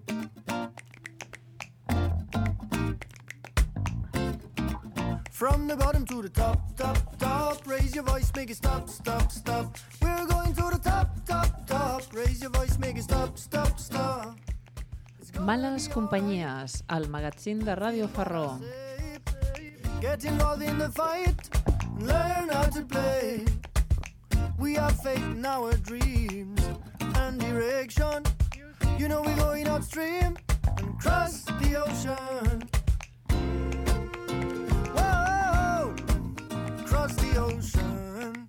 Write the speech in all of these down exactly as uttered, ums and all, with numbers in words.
From the bottom to the top, top, top. Raise your voice, make it stop, stop, stop. We're going to the top, top, top. Raise your voice, make it stop, stop, stop. Males companyies, el magazín de Ràdio Farró. Get involved in the fight, learn how to play. We have faith in our dreams and direction. You know we're going upstream and cross the ocean. Whoa, cross the ocean.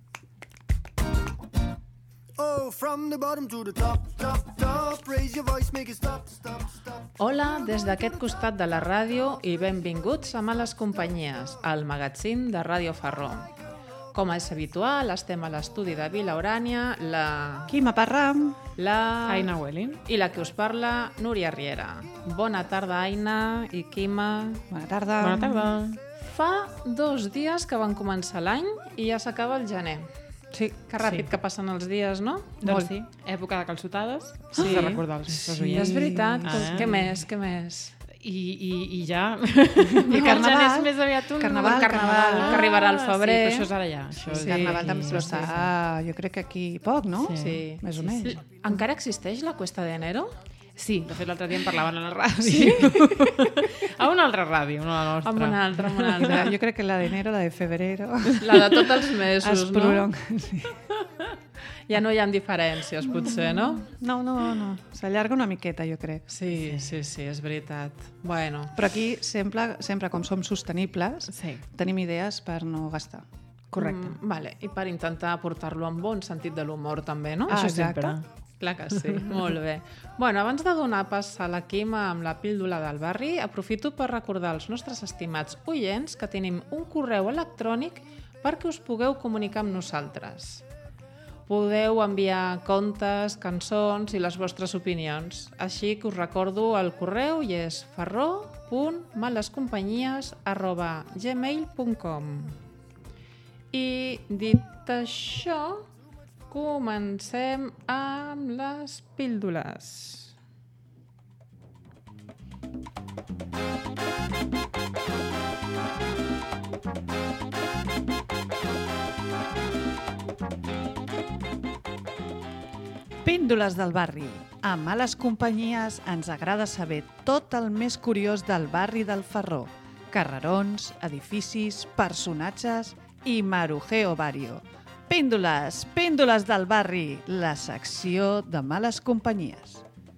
Oh, from the bottom to the top, top, top. Raise your voice, make it stop, stop, stop. Hola, des d'aquest costat de la ràdio i benvinguts a Males companyies, el magazín de Ràdio Farró. Com és habitual, estem a l'estudi de Vila Urània, la... Quima Parram, la... Aina Welling i la que us parla, Núria Riera. Bona tarda, Aina i Quima. Bona tarda. Bona tarda. Fa dos dies que van començar l'any i ja s'acaba el gener. Sí, Que ràpid Sí. que passen els dies, no? Doncs sí, època de calçotades, Sí. sí. de recordar els nostres Sí, oients. és veritat. Ah. Què més, què més? I, i, i ja... I carnaval. El gener és més aviat un... Carnaval, carnaval, que arribarà al febrer. Sí, però això és ara ja. Això Sí, és... Carnaval també, però sí, està, jo crec que aquí poc, no? Sí. Sí. Més o Sí, menys. sí. Encara existeix la Cuesta de Enero? Sí, de fet l'altre dia en parlaven a la ràdio. Sí? A una altra ràdio, no a la nostra. Amb una altra, amb una O altra. sea, jo crec que la d'enero, la de febrero... La de tots els mesos, es no? prolonga. Sí. Ja no hi ha diferències, potser, no? No, no, no. S'allarga una miqueta, jo crec. Sí, sí, sí, és veritat. Bueno, Però aquí, sempre, sempre com som sostenibles, Sí. tenim idees per no gastar. Correcte. Mm, vale. I per intentar portar-lo amb bon sentit de l'humor, també, no? Ah, Això exacte. sempre. Clar que sí, molt bé. Bueno, abans de donar pas a la Quima amb la píldora del barri, aprofito per recordar als nostres estimats oients que tenim un correu electrònic perquè us pugueu comunicar amb nosaltres. Podeu enviar contes, cançons i les vostres opinions. Així que us recordo el correu i és farró punt malescompanyies arroba gmail punt com. I dit això, comencem amb les píldoles. Píndoles del barri. A Males companyies ens agrada saber tot el més curiós del barri del Farró. Carrerons, edificis, personatges i marujeo vario. Píndoles, píndoles del barri, la secció de Males companyies.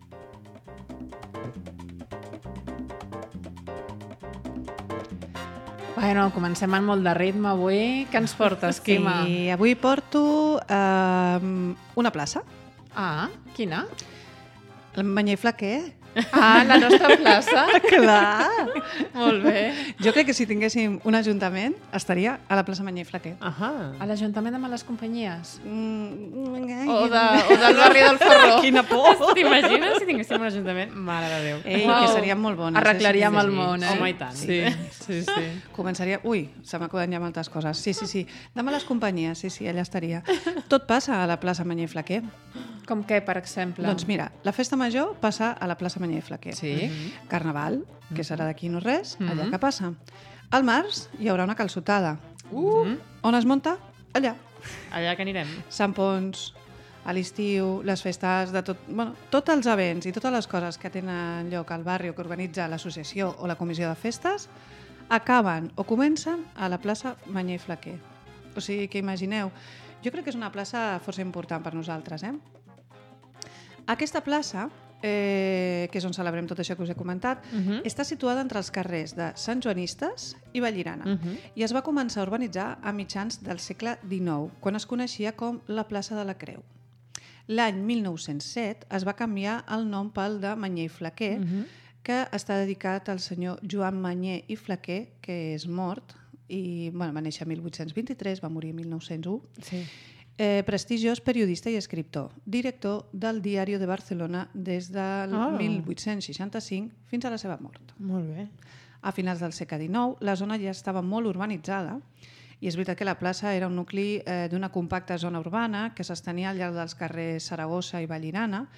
Bueno, comencem amb molt de ritme avui. Què ens portes, Quima? Sí, avui porto eh, una plaça, Ah, quina? el Manyer Flaquer. Ah, la nostra plaça. Clar! Molt bé. Jo crec que si tinguéssim un ajuntament estaria a la plaça Manyer Flaquer. Ahà. A l'Ajuntament de Males Companyies. Mm, O, de, o del barri del Farró. Quina por! T'imagines si tinguéssim un ajuntament? Mare de Déu. Ei, Uau. que seríem molt bones. Arreglaríem eh, el sí, sí, món, eh? Home, i tant. Sí, sí, sí. Començaria... Ui, se m'acuden ja moltes coses. Sí, sí, sí. De Males companyies, sí, sí, allà estaria. Tot passa a la plaça Manyer Flaquer. Com què, per exemple? Doncs mira, la festa major passa a la plaça Manyer Flaquer. Sí. Carnaval, que serà d'aquí no res, allà Mhm. que passa. Al març hi haurà una calçotada. Uh! On es munta? Allà. Allà que anirem. Sant Pons, a l'estiu, les festes de tot... Bueno, tots els events i totes les coses que tenen lloc al barri o que organitza l'associació o la comissió de festes acaben o comencen a la plaça Manyer Flaquer. O sigui que imagineu, jo crec que és una plaça força important per nosaltres, eh? Aquesta plaça, eh, que és on celebrem tot això que us he comentat, Uh -huh. està situada entre els carrers de Sant Joanistes i Vallirana Uh -huh. i es va començar a urbanitzar a mitjans del segle dinou, quan es coneixia com la plaça de la Creu. L'any mil nou-cents set es va canviar el nom pel de Manyer i Flaquer, Uh -huh. que està dedicat al senyor Joan Manyer i Flaquer, que és mort i bueno, va néixer mil vuit-cents vint-i-tres, va morir mil nou-cents u. Sí. Eh, prestigiós periodista i escriptor, director del Diario de Barcelona des del Ah. mil vuit-cents seixanta-cinc fins a la seva mort. Molt bé. A finals del segle dinou, la zona ja estava molt urbanitzada i és veritat que la plaça era un nucli eh, d'una compacta zona urbana que s'estenia al llarg dels carrers Saragossa i Vallirana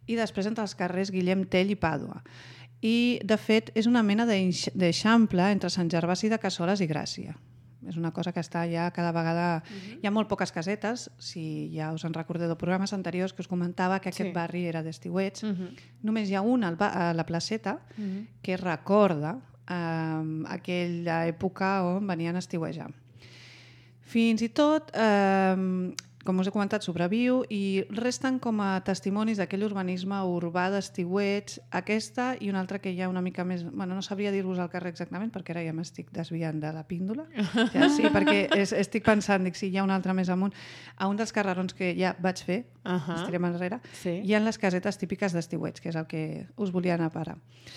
i després entre els carrers Guillem Tell i Pàdua. I, de fet, és una mena d'eixample entre Sant Gervasi de Cassoles i Gràcia. És una cosa que està ja cada vegada... Uh-huh. Hi ha molt poques casetes, si ja us en recordeu de programes anteriors que us comentava que aquest sí. barri era d'estiuets. Uh-huh. Només hi ha un a la placeta uh-huh. que recorda eh, aquella època on venien a estiuejar. Fins i tot, eh, com us he comentat, sobreviu i resten com a testimonis d'aquell urbanisme urbà d'estiuets, aquesta i una altra que hi ha una mica més... Bueno, no sabria dir-vos el carrer exactament perquè ara ja m'estic desviant de la píndola. Ja, sí, perquè és, estic pensant, dic, si hi ha una altra més amunt. A un dels carrerons que ja vaig fer, uh-huh. estirem enrere, sí. hi ha les casetes típiques d'estiuets, que és el que us volia anar a parar.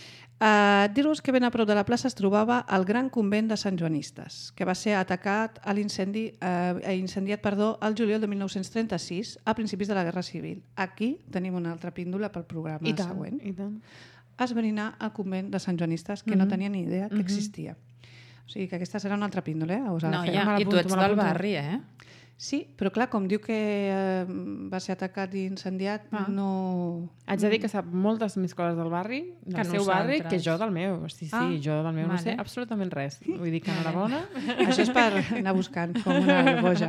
Uh, dir-vos que ben a prop de la plaça es trobava el Gran Convent de Sant Joanistes, que va ser atacat a l'incendi, uh, incendiat perdó, el juliol de mil nou-cents trenta-sis, a principis de la Guerra Civil. Aquí tenim una altra píndola pel programa I tant, següent. I tant. Esbrinar el convent de Sant Joanistes, que mm-hmm. no tenia ni idea que mm-hmm. existia. O sigui que aquesta serà una altra píndola, eh? Us no, ja, i tu ets del barri, eh? Sí, però clar, com diu que eh, va ser atacat i incendiat, ah. no... Haig de dir que sap moltes més coses del barri, del que seu barri, que jo del meu. Sí, sí, ah. jo del meu vale. No sé absolutament res. Vull dir que enhorabona. Això és per anar buscant, com una boja.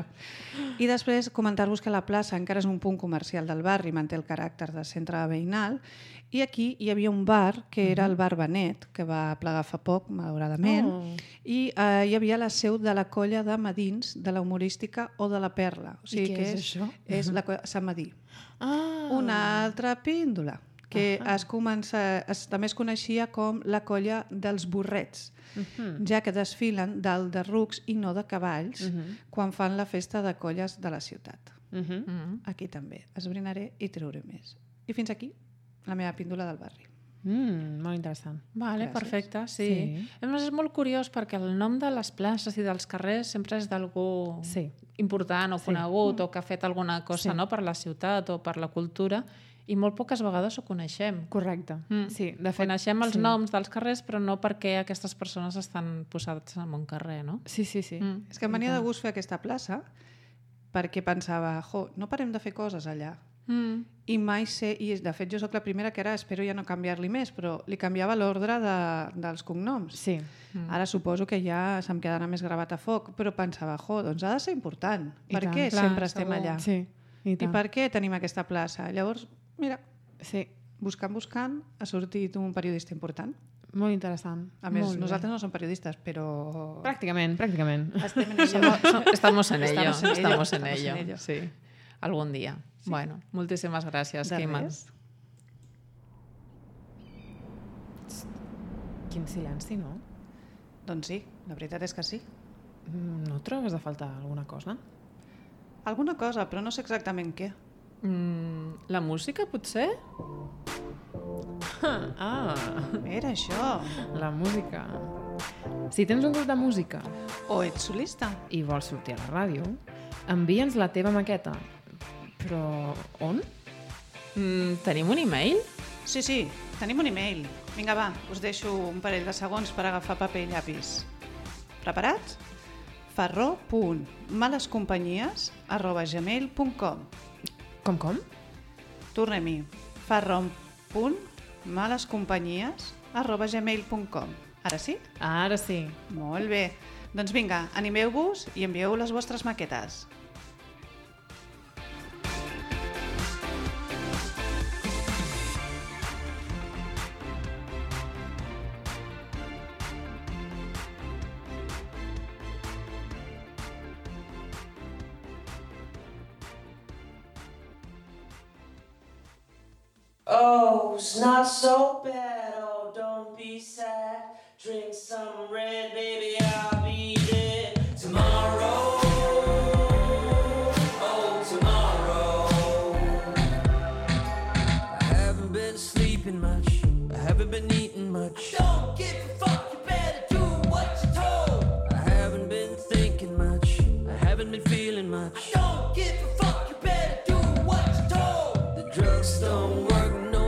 I després comentar-vos que la plaça encara és un punt comercial del barri, manté el caràcter de centre veïnal, i aquí hi havia un bar, que era el bar Benet, que va plegar fa poc, malauradament, oh. i eh, hi havia la seu de la colla de Medins, de la humorística o de la Perla. O sigui, I què que és, és això? És la colla Sant Medí. Ah. Una altra píndola, que ah. es comença, es, també es coneixia com la colla dels burrets, uh-huh. ja que desfilen dalt de rucs i no de cavalls uh-huh. quan fan la festa de colles de la ciutat. Uh-huh. Uh-huh. Aquí també. Esbrinaré i treuré més. I fins aquí la meva píndola del barri. Mm, molt interessant. Vale, Gràcies. perfecte, sí. sí. A més, és molt curiós perquè el nom de les places i dels carrers sempre és d'algú sí. important o sí. conegut mm. o que ha fet alguna cosa sí. no, per la ciutat o per la cultura i molt poques vegades ho coneixem. Correcte. Mm. Sí, de fet, coneixem els sí. noms dels carrers però no perquè aquestes persones estan posades en un carrer, no? Sí, sí, sí. Mm. És que em venia de gust fer aquesta plaça perquè pensava, jo, no parem de fer coses allà. Mm. I mai sé, i de fet jo sóc la primera que ara espero ja no canviar-li més, però li canviava l'ordre de, dels cognoms. Sí. Mm. Ara suposo que ja se'm quedarà més gravat a foc, però pensava, jo, doncs ha de ser important. I per tant, què clar, sempre estem segur. allà? Sí, i, I per què tenim aquesta plaça? Llavors, mira, sí. buscant, buscant, ha sortit un periodista important. Molt interessant. A més, Molt nosaltres bé. no som periodistes, però... Pràcticament, pràcticament. Estem en ello. Estamos en ello. Estamos en ello. Estamos en Estamos ello. en ello. Sí. Algun dia. Sí. Bueno, moltíssimes gràcies, De Quima. res. Quin silenci, no? Doncs sí, la veritat és que sí. No trobes a faltar alguna cosa? Alguna cosa, però no sé exactament què. Mm, la música, potser? Ah, Era això. la música. Si tens un grup de música O ets solista. i vols sortir a la ràdio, envia'ns la teva maqueta. Però on? Mm, tenim un e-mail? Sí, sí, tenim un e-mail. Vinga, va, us deixo un parell de segons per agafar paper i llapis. Preparats? farró punt malescompanyies arroba gmail punt com. Com, com? Tornem-hi. farró punt malescompanyies arroba gmail punt com. Ara sí? Ara sí. Molt bé. Doncs vinga, animeu-vos i envieu les vostres maquetes. Oh, it's not so bad, oh, don't be sad. Drink some red, baby, I'll be there tomorrow. Oh, tomorrow. I haven't been sleeping much, I haven't been eating much. Don't give a fuck, you better do what you're told. I haven't been thinking much, I haven't been feeling much. Don't give a fuck, you better do what you're told. The drugs don't work.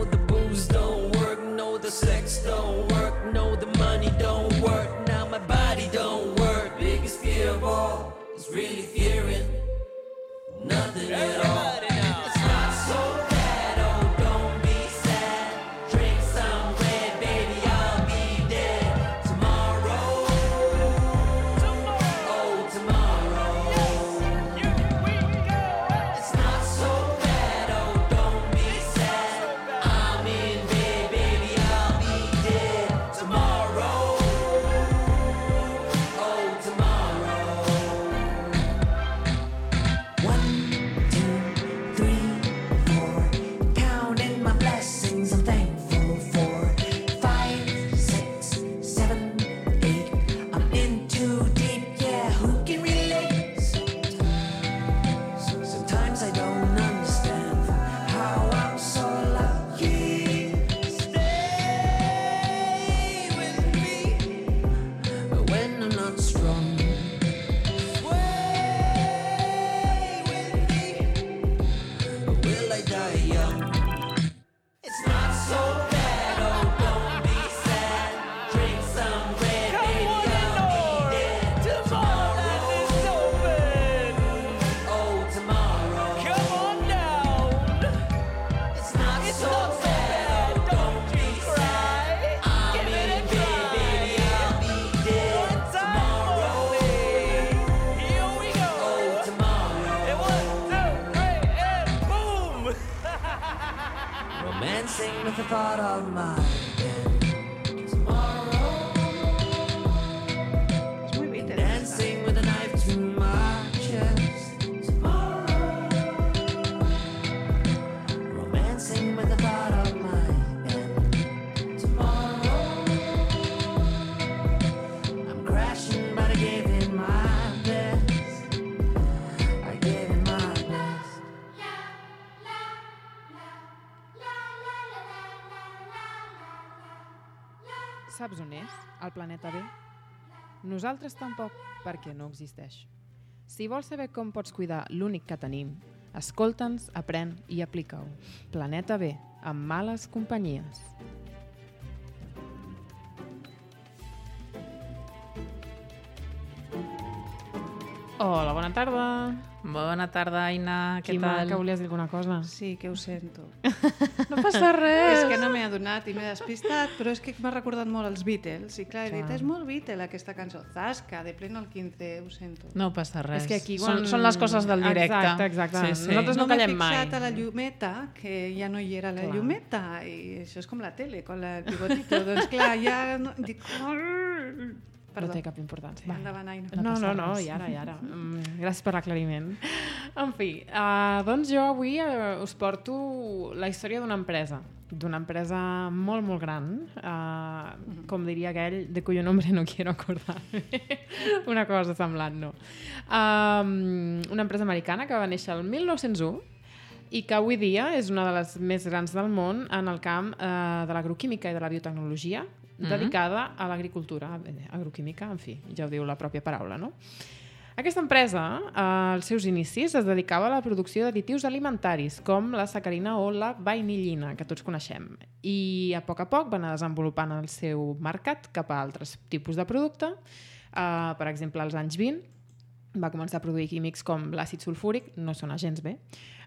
The sex don't work, no, the money don't work. Now my body don't work. Biggest fear of all is really fearing nothing at all. It's not so bad, oh, don't be romancing with the thought of my end. Tomorrow, dancing with a knife to my chest. Tomorrow, romancing with the thought of my end. Tomorrow, I'm crashing, but I gave him my best. I gave him my best. Saps on és, el planeta B? Nosaltres tampoc, perquè no existeix. Si vols saber com pots cuidar l'únic que tenim, escolta'ns, aprèn i aplica-ho. Planeta B, amb males companyies. Hola, bona tarda. Bona tarda, Aina. Què Quima, tal? que volies dir alguna cosa? Sí, que ho sento. No passa res. És que no m'he adonat i m'he despistat, però és que m'ha recordat molt els Beatles. I clar, he dit, és molt Beatle aquesta cançó. Zasca, de pleno al quince, ho sento. No passa res. És que aquí són, quan- són les coses del directe. Exacte, exacte. Sí, sí. Nosaltres no m'he callem mai. fixat a la llumeta, que ja no hi era la Clar. llumeta, i això és com la tele, con la, el pivotito. Doncs clar, ja... No, dic... Perdó. No té cap importància. Va, endavant, Aina. No, no, passa no, res. i ara, i ara. Mm, gràcies per l'aclariment. En fi, uh, doncs jo avui uh, us porto la història d'una empresa, d'una empresa molt, molt gran, uh, com diria aquell, de cuyo nombre no quiero acordarme. Una cosa semblant, no. Um, una empresa americana que va néixer el mil nou-cents u i que avui dia és una de les més grans del món en el camp uh, de l'agroquímica i de la biotecnologia, Mhm. dedicada a l'agricultura, bé, agroquímica, en fi, ja ho diu la pròpia paraula, no? Aquesta empresa, eh, als seus inicis, es dedicava a la producció d'additius alimentaris, com la sacarina o la vainillina, que tots coneixem. I a poc a poc van anar desenvolupant el seu mercat cap a altres tipus de producte. Eh, per exemple, als anys vint va començar a produir químics com l'àcid sulfúric, no sona gens bé,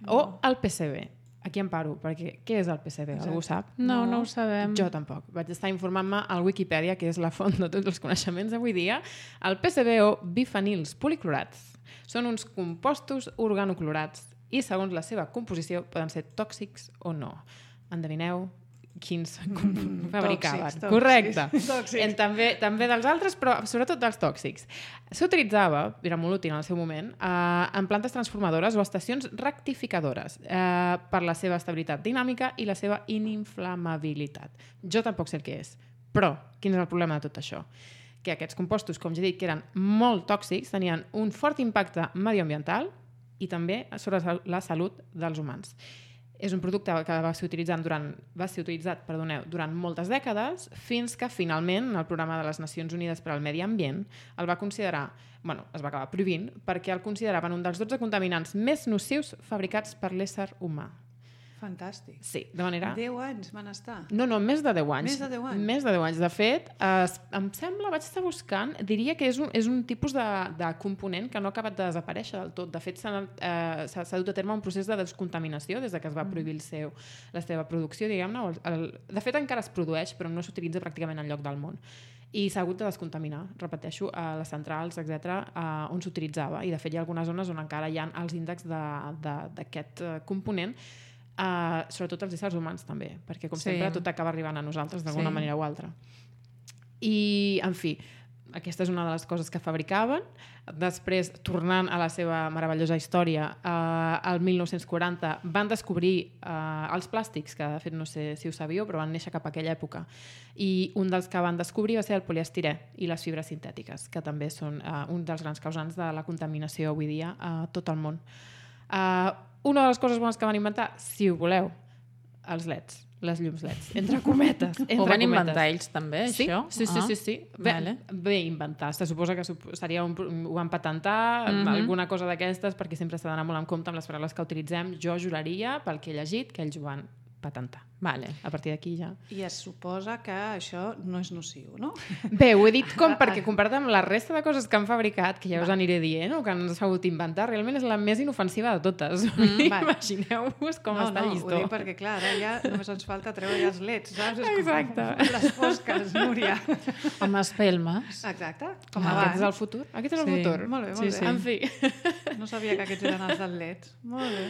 o el P C B. Aquí em paro, perquè què és el P C B? Algú sap? No, no ho sabem. Jo tampoc. Vaig estar informant-me al Wikipedia, que és la font de tots els coneixements avui dia. El P C B o bifenils policlorats són uns compostos organoclorats i, segons la seva composició, poden ser tòxics o no. Endevineu quins mm, fabricaven. Tòxics, tòxics. Correcte. Tòxics. En, també, també dels altres, però sobretot dels tòxics. S'utilitzava, era molt útil en el seu moment, eh, en plantes transformadores o estacions rectificadores eh, per la seva estabilitat dinàmica i la seva ininflamabilitat. Jo tampoc sé el que és, però quin és el problema de tot això? Que aquests compostos, com ja he dit, que eren molt tòxics, tenien un fort impacte medioambiental i també sobre la salut dels humans. És un producte que va ser utilitzat durant, va ser utilitzat, perdoneu, durant moltes dècades, fins que finalment el programa de les Nacions Unides per al Medi Ambient el va considerar, bueno, es va acabar prohibint, perquè el consideraven un dels dotze contaminants més nocius fabricats per l'ésser humà. Fantàstic. Sí, de manera... Deu anys van estar. No, no, més de deu anys. Més de deu anys. Més de deu anys. De fet, es, em sembla, vaig estar buscant, diria que és un, és un tipus de, de component que no ha acabat de desaparèixer del tot. De fet, s'ha eh, s'ha dut a terme un procés de descontaminació des de que es va prohibir el seu, la seva producció, diguem-ne. El, el, de fet, encara es produeix, però no s'utilitza pràcticament enlloc del món. I s'ha hagut de descontaminar, repeteixo, a les centrals, etcètera, eh, on s'utilitzava. I, de fet, hi ha algunes zones on encara hi ha els índexs d'aquest component, Uh, sobretot els éssers humans també, perquè com Sí. sempre tot acaba arribant a nosaltres d'alguna Sí. manera o altra. I, en fi, aquesta és una de les coses que fabricaven. Després, tornant a la seva meravellosa història, uh, el mil nou-cents quaranta van descobrir uh, els plàstics, que de fet no sé si ho sabíeu, però van néixer cap a aquella època. I un dels que van descobrir va ser el poliestirè i les fibres sintètiques, que també són uh, un dels grans causants de la contaminació avui dia a tot el món. Uh, una de les coses bones que van inventar, si ho voleu, els leds, les llums leds, entre cometes. Entre Ho van cometes. inventar ells també, Sí, això? sí, sí, Ah, sí, sí. Bé, vale. bé inventar. Se suposa que sup- seria un, ho van patentar, Mhm. alguna cosa d'aquestes, perquè sempre s'ha d'anar molt en compte amb les paraules que utilitzem. Jo juraria, pel que he llegit, que ells ho van patentar. Vale. A partir d'aquí ja... I es suposa que això no és nociu, no? Bé, ho he dit com perquè comparat amb la resta de coses que han fabricat, que ja us aniré dient, o que han sabut inventar, realment és la més inofensiva de totes. Mm, imagineu-vos com no, està no, el llistó. ho dic perquè, clar, ara ja només ens falta treure ja els leds, saps? És Exacte. Com les fosques, Núria. Amb espelmes. Exacte, com Ah, abans. aquest és el futur? Aquest és el Sí. futur? Molt bé, molt Sí, bé. sí. En fi. No sabia que aquests eren els dels leds. Molt bé.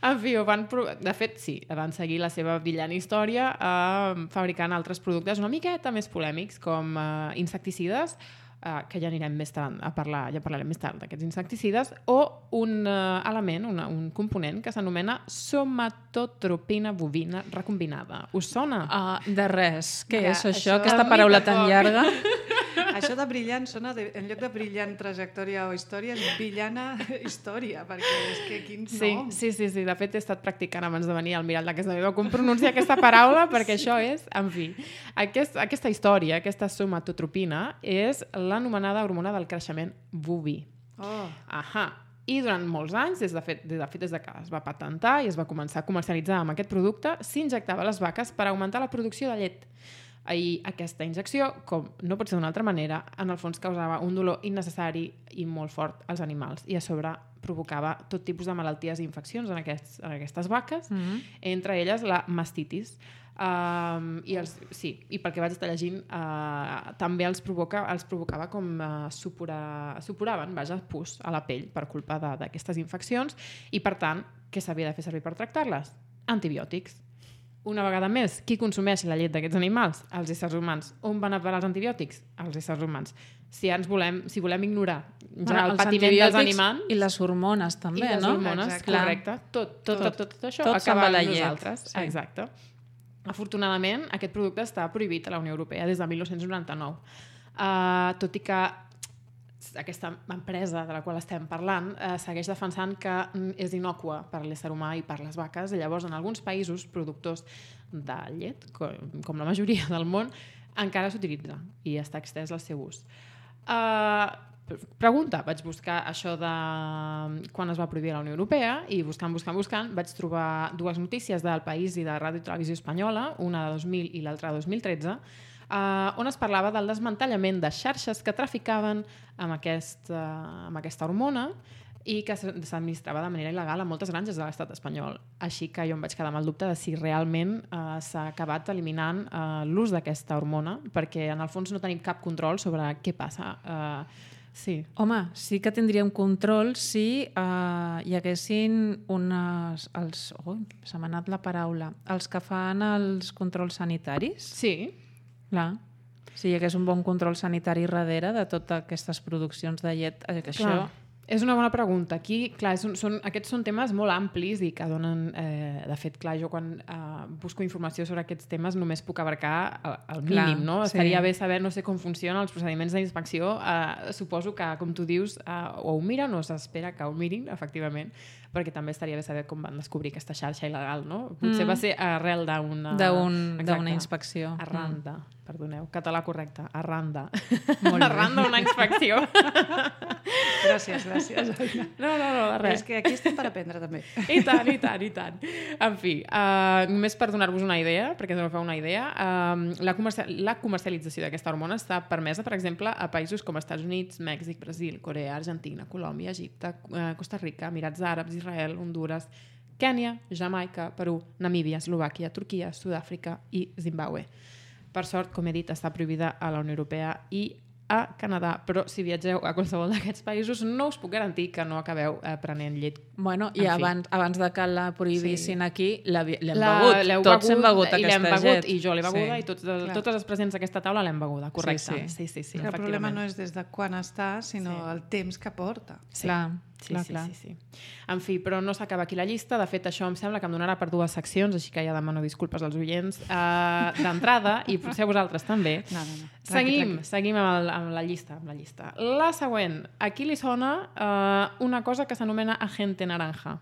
En fi, ho van pro... de fet, sí, van seguir la seva brillant història eh, fabricant altres productes una miqueta més polèmics, com eh, insecticides, Uh, que ja anirem més tard a parlar, ja parlarem més tard d'aquests insecticides, o un uh, element, una, un component que s'anomena somatotropina bovina recombinada. Us sona? Uh, de res. Què Mira, és això? això- Aquesta A mi paraula tan tampoc. llarga? Això de brillant sona, de, en lloc de brillant trajectòria o història, és brillana història, perquè és que quin Sí, nom. sí, sí, sí, de fet he estat practicant abans de venir al mirall de casa meva com pronunciar aquesta paraula, perquè això és, en fi, aquest, aquesta història, aquesta somatotropina, és l'anomenada hormona del creixement boví. Oh. Ahà. I durant molts anys, des de fet, des de fet des de que es va patentar i es va començar a comercialitzar amb aquest producte, s'injectava a les vaques per augmentar la producció de llet. I aquesta injecció, com no pot ser d'una altra manera, en el fons causava un dolor innecessari i molt fort als animals i a sobre provocava tot tipus de malalties i infeccions en, aquests, en aquestes vaques, Mm-hmm. entre elles la mastitis. Um, i els, sí, i pel que vaig estar llegint uh, també els, provoca, els provocava com uh, supura, supuraven, vaja, pus a la pell per culpa de- d'aquestes infeccions i per tant, què s'havia de fer servir per tractar-les? Antibiòtics. Una vegada més, qui consumeix la llet d'aquests animals? Els éssers humans. On van a parar els antibiòtics? Els éssers humans. Si ens volem, si volem ignorar ja Bueno, el els patiment dels antibiòtics animals I les hormones, també, i les no? hormones, Exacte. correcte. Tot, tot, tot, tot, tot això Tot se'n acaba va a la amb llet. nosaltres. Sí. Exacte. Afortunadament, aquest producte està prohibit a la Unió Europea des de mil nou-cents noranta-nou. Uh, tot i que aquesta empresa de la qual estem parlant uh, segueix defensant que mm, és innòcua per a l'ésser humà i per les vaques, i llavors en alguns països productors de llet, com, com la majoria del món, encara s'utilitza i està extès el seu ús. Uh, pregunta, vaig buscar això de quan es va prohibir a la Unió Europea i buscant, buscant, buscant, vaig trobar dues notícies del País i de Ràdio i Televisió Espanyola, una de dos mil i l'altra de dos mil tretze, Uh, on es parlava del desmantellament de xarxes que traficaven amb, aquest, uh, amb aquesta hormona i que s'administrava de manera il·legal a moltes granges de l'estat espanyol. Així que jo em vaig quedar amb el dubte de si realment uh, s'ha acabat eliminant uh, l'ús d'aquesta hormona, perquè en el fons no tenim cap control sobre què passa. Uh, sí. Home, sí que tindríem control si uh, hi haguessin unes... Els, oh, se m'ha anat la paraula. Els que fan els controls sanitaris. Sí. Clar. Si hi hagués un bon control sanitari darrere de totes aquestes produccions de llet, eh, que Clar. això... És una bona pregunta. Aquí, clar, són, són, aquests són temes molt amplis i que donen... Eh, de fet, clar, jo quan eh, busco informació sobre aquests temes només puc abarcar el, el mínim, Clar, no? sí. Estaria bé saber, no sé com funcionen els procediments d'inspecció. Eh, suposo que, com tu dius, eh, o ho miren o s'espera que ho mirin, efectivament, perquè també estaria bé saber com van descobrir aquesta xarxa il·legal, no? Potser Mm. va ser arrel d'una... D'un- Exacte. d'una inspecció. Arran de, perdoneu, català correcte, arran de. Molt bé. Arran d'una inspecció. Gràcies, gràcies. No, no, no, de res. És que aquí estem per aprendre, també. I tant, i tant, i tant. En fi, uh, només per donar-vos una idea, perquè us fa una idea, uh, la, comerci la comercialització d'aquesta hormona està permesa, per exemple, a països com Estats Units, Mèxic, Brasil, Corea, Argentina, Colòmbia, Egipte, uh, Costa Rica, Emirats Àrabs, Israel, Honduras, Kènia, Jamaica, Perú, Namíbia, Eslovàquia, Turquia, Sud-àfrica i Zimbabue. Per sort, com he dit, està prohibida a la Unió Europea i a Canadà, però si viatgeu a qualsevol d'aquests països no us puc garantir que no acabeu eh, prenent llet. Bueno, i En fi. abans, abans de que la prohibissin Sí. aquí, l'hem La- begut. l'heu Tots hem begut i l'hem aquesta begut, llet. I jo l'he beguda Sí. i tots, el, Clar. totes les presents a aquesta taula l'hem beguda, correcte. Sí, sí, sí, sí, el problema efectivament. no és des de quan està, sinó Sí. el temps que porta. Sí. Clar, Sí, clar, sí, clar. sí, sí. En fi, però no s'acaba aquí la llista. De fet, això em sembla que em donarà per dues seccions, així que ja demano disculpes als oients uh, d'entrada, i potser a vosaltres també. No, no, no. Tranqui, Seguim, tranqui. seguim amb, el, amb la llista, amb la llista. La següent. Aquí li sona uh, una cosa que s'anomena agente naranja.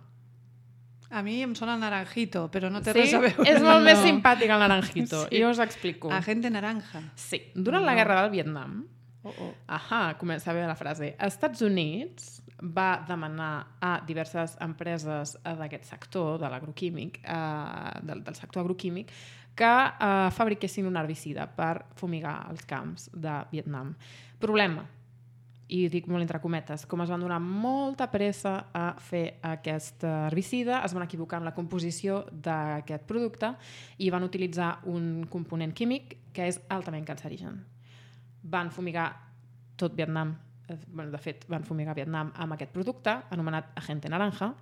A mi em sona el naranjito, però no té Sí? res a veure. És molt No. més simpàtic el naranjito. Sí. I us explico. Agente naranja. Sí. Durant la No. guerra del Vietnam, Oh, oh. ahà, comença bé la frase, Estats Units va demanar a diverses empreses eh, d'aquest sector, de l'agroquímic, eh, del, del sector agroquímic, que eh, fabriquessin un herbicida per fumigar els camps de Vietnam. Problema, i ho dic molt entre cometes, com es van donar molta pressa a fer aquest herbicida, es van equivocar en la composició d'aquest producte i van utilitzar un component químic que és altament cancerigen. Van fumigar tot Vietnam, eh, bueno, de fet, van fumigar Vietnam amb aquest producte, anomenat agente naranja,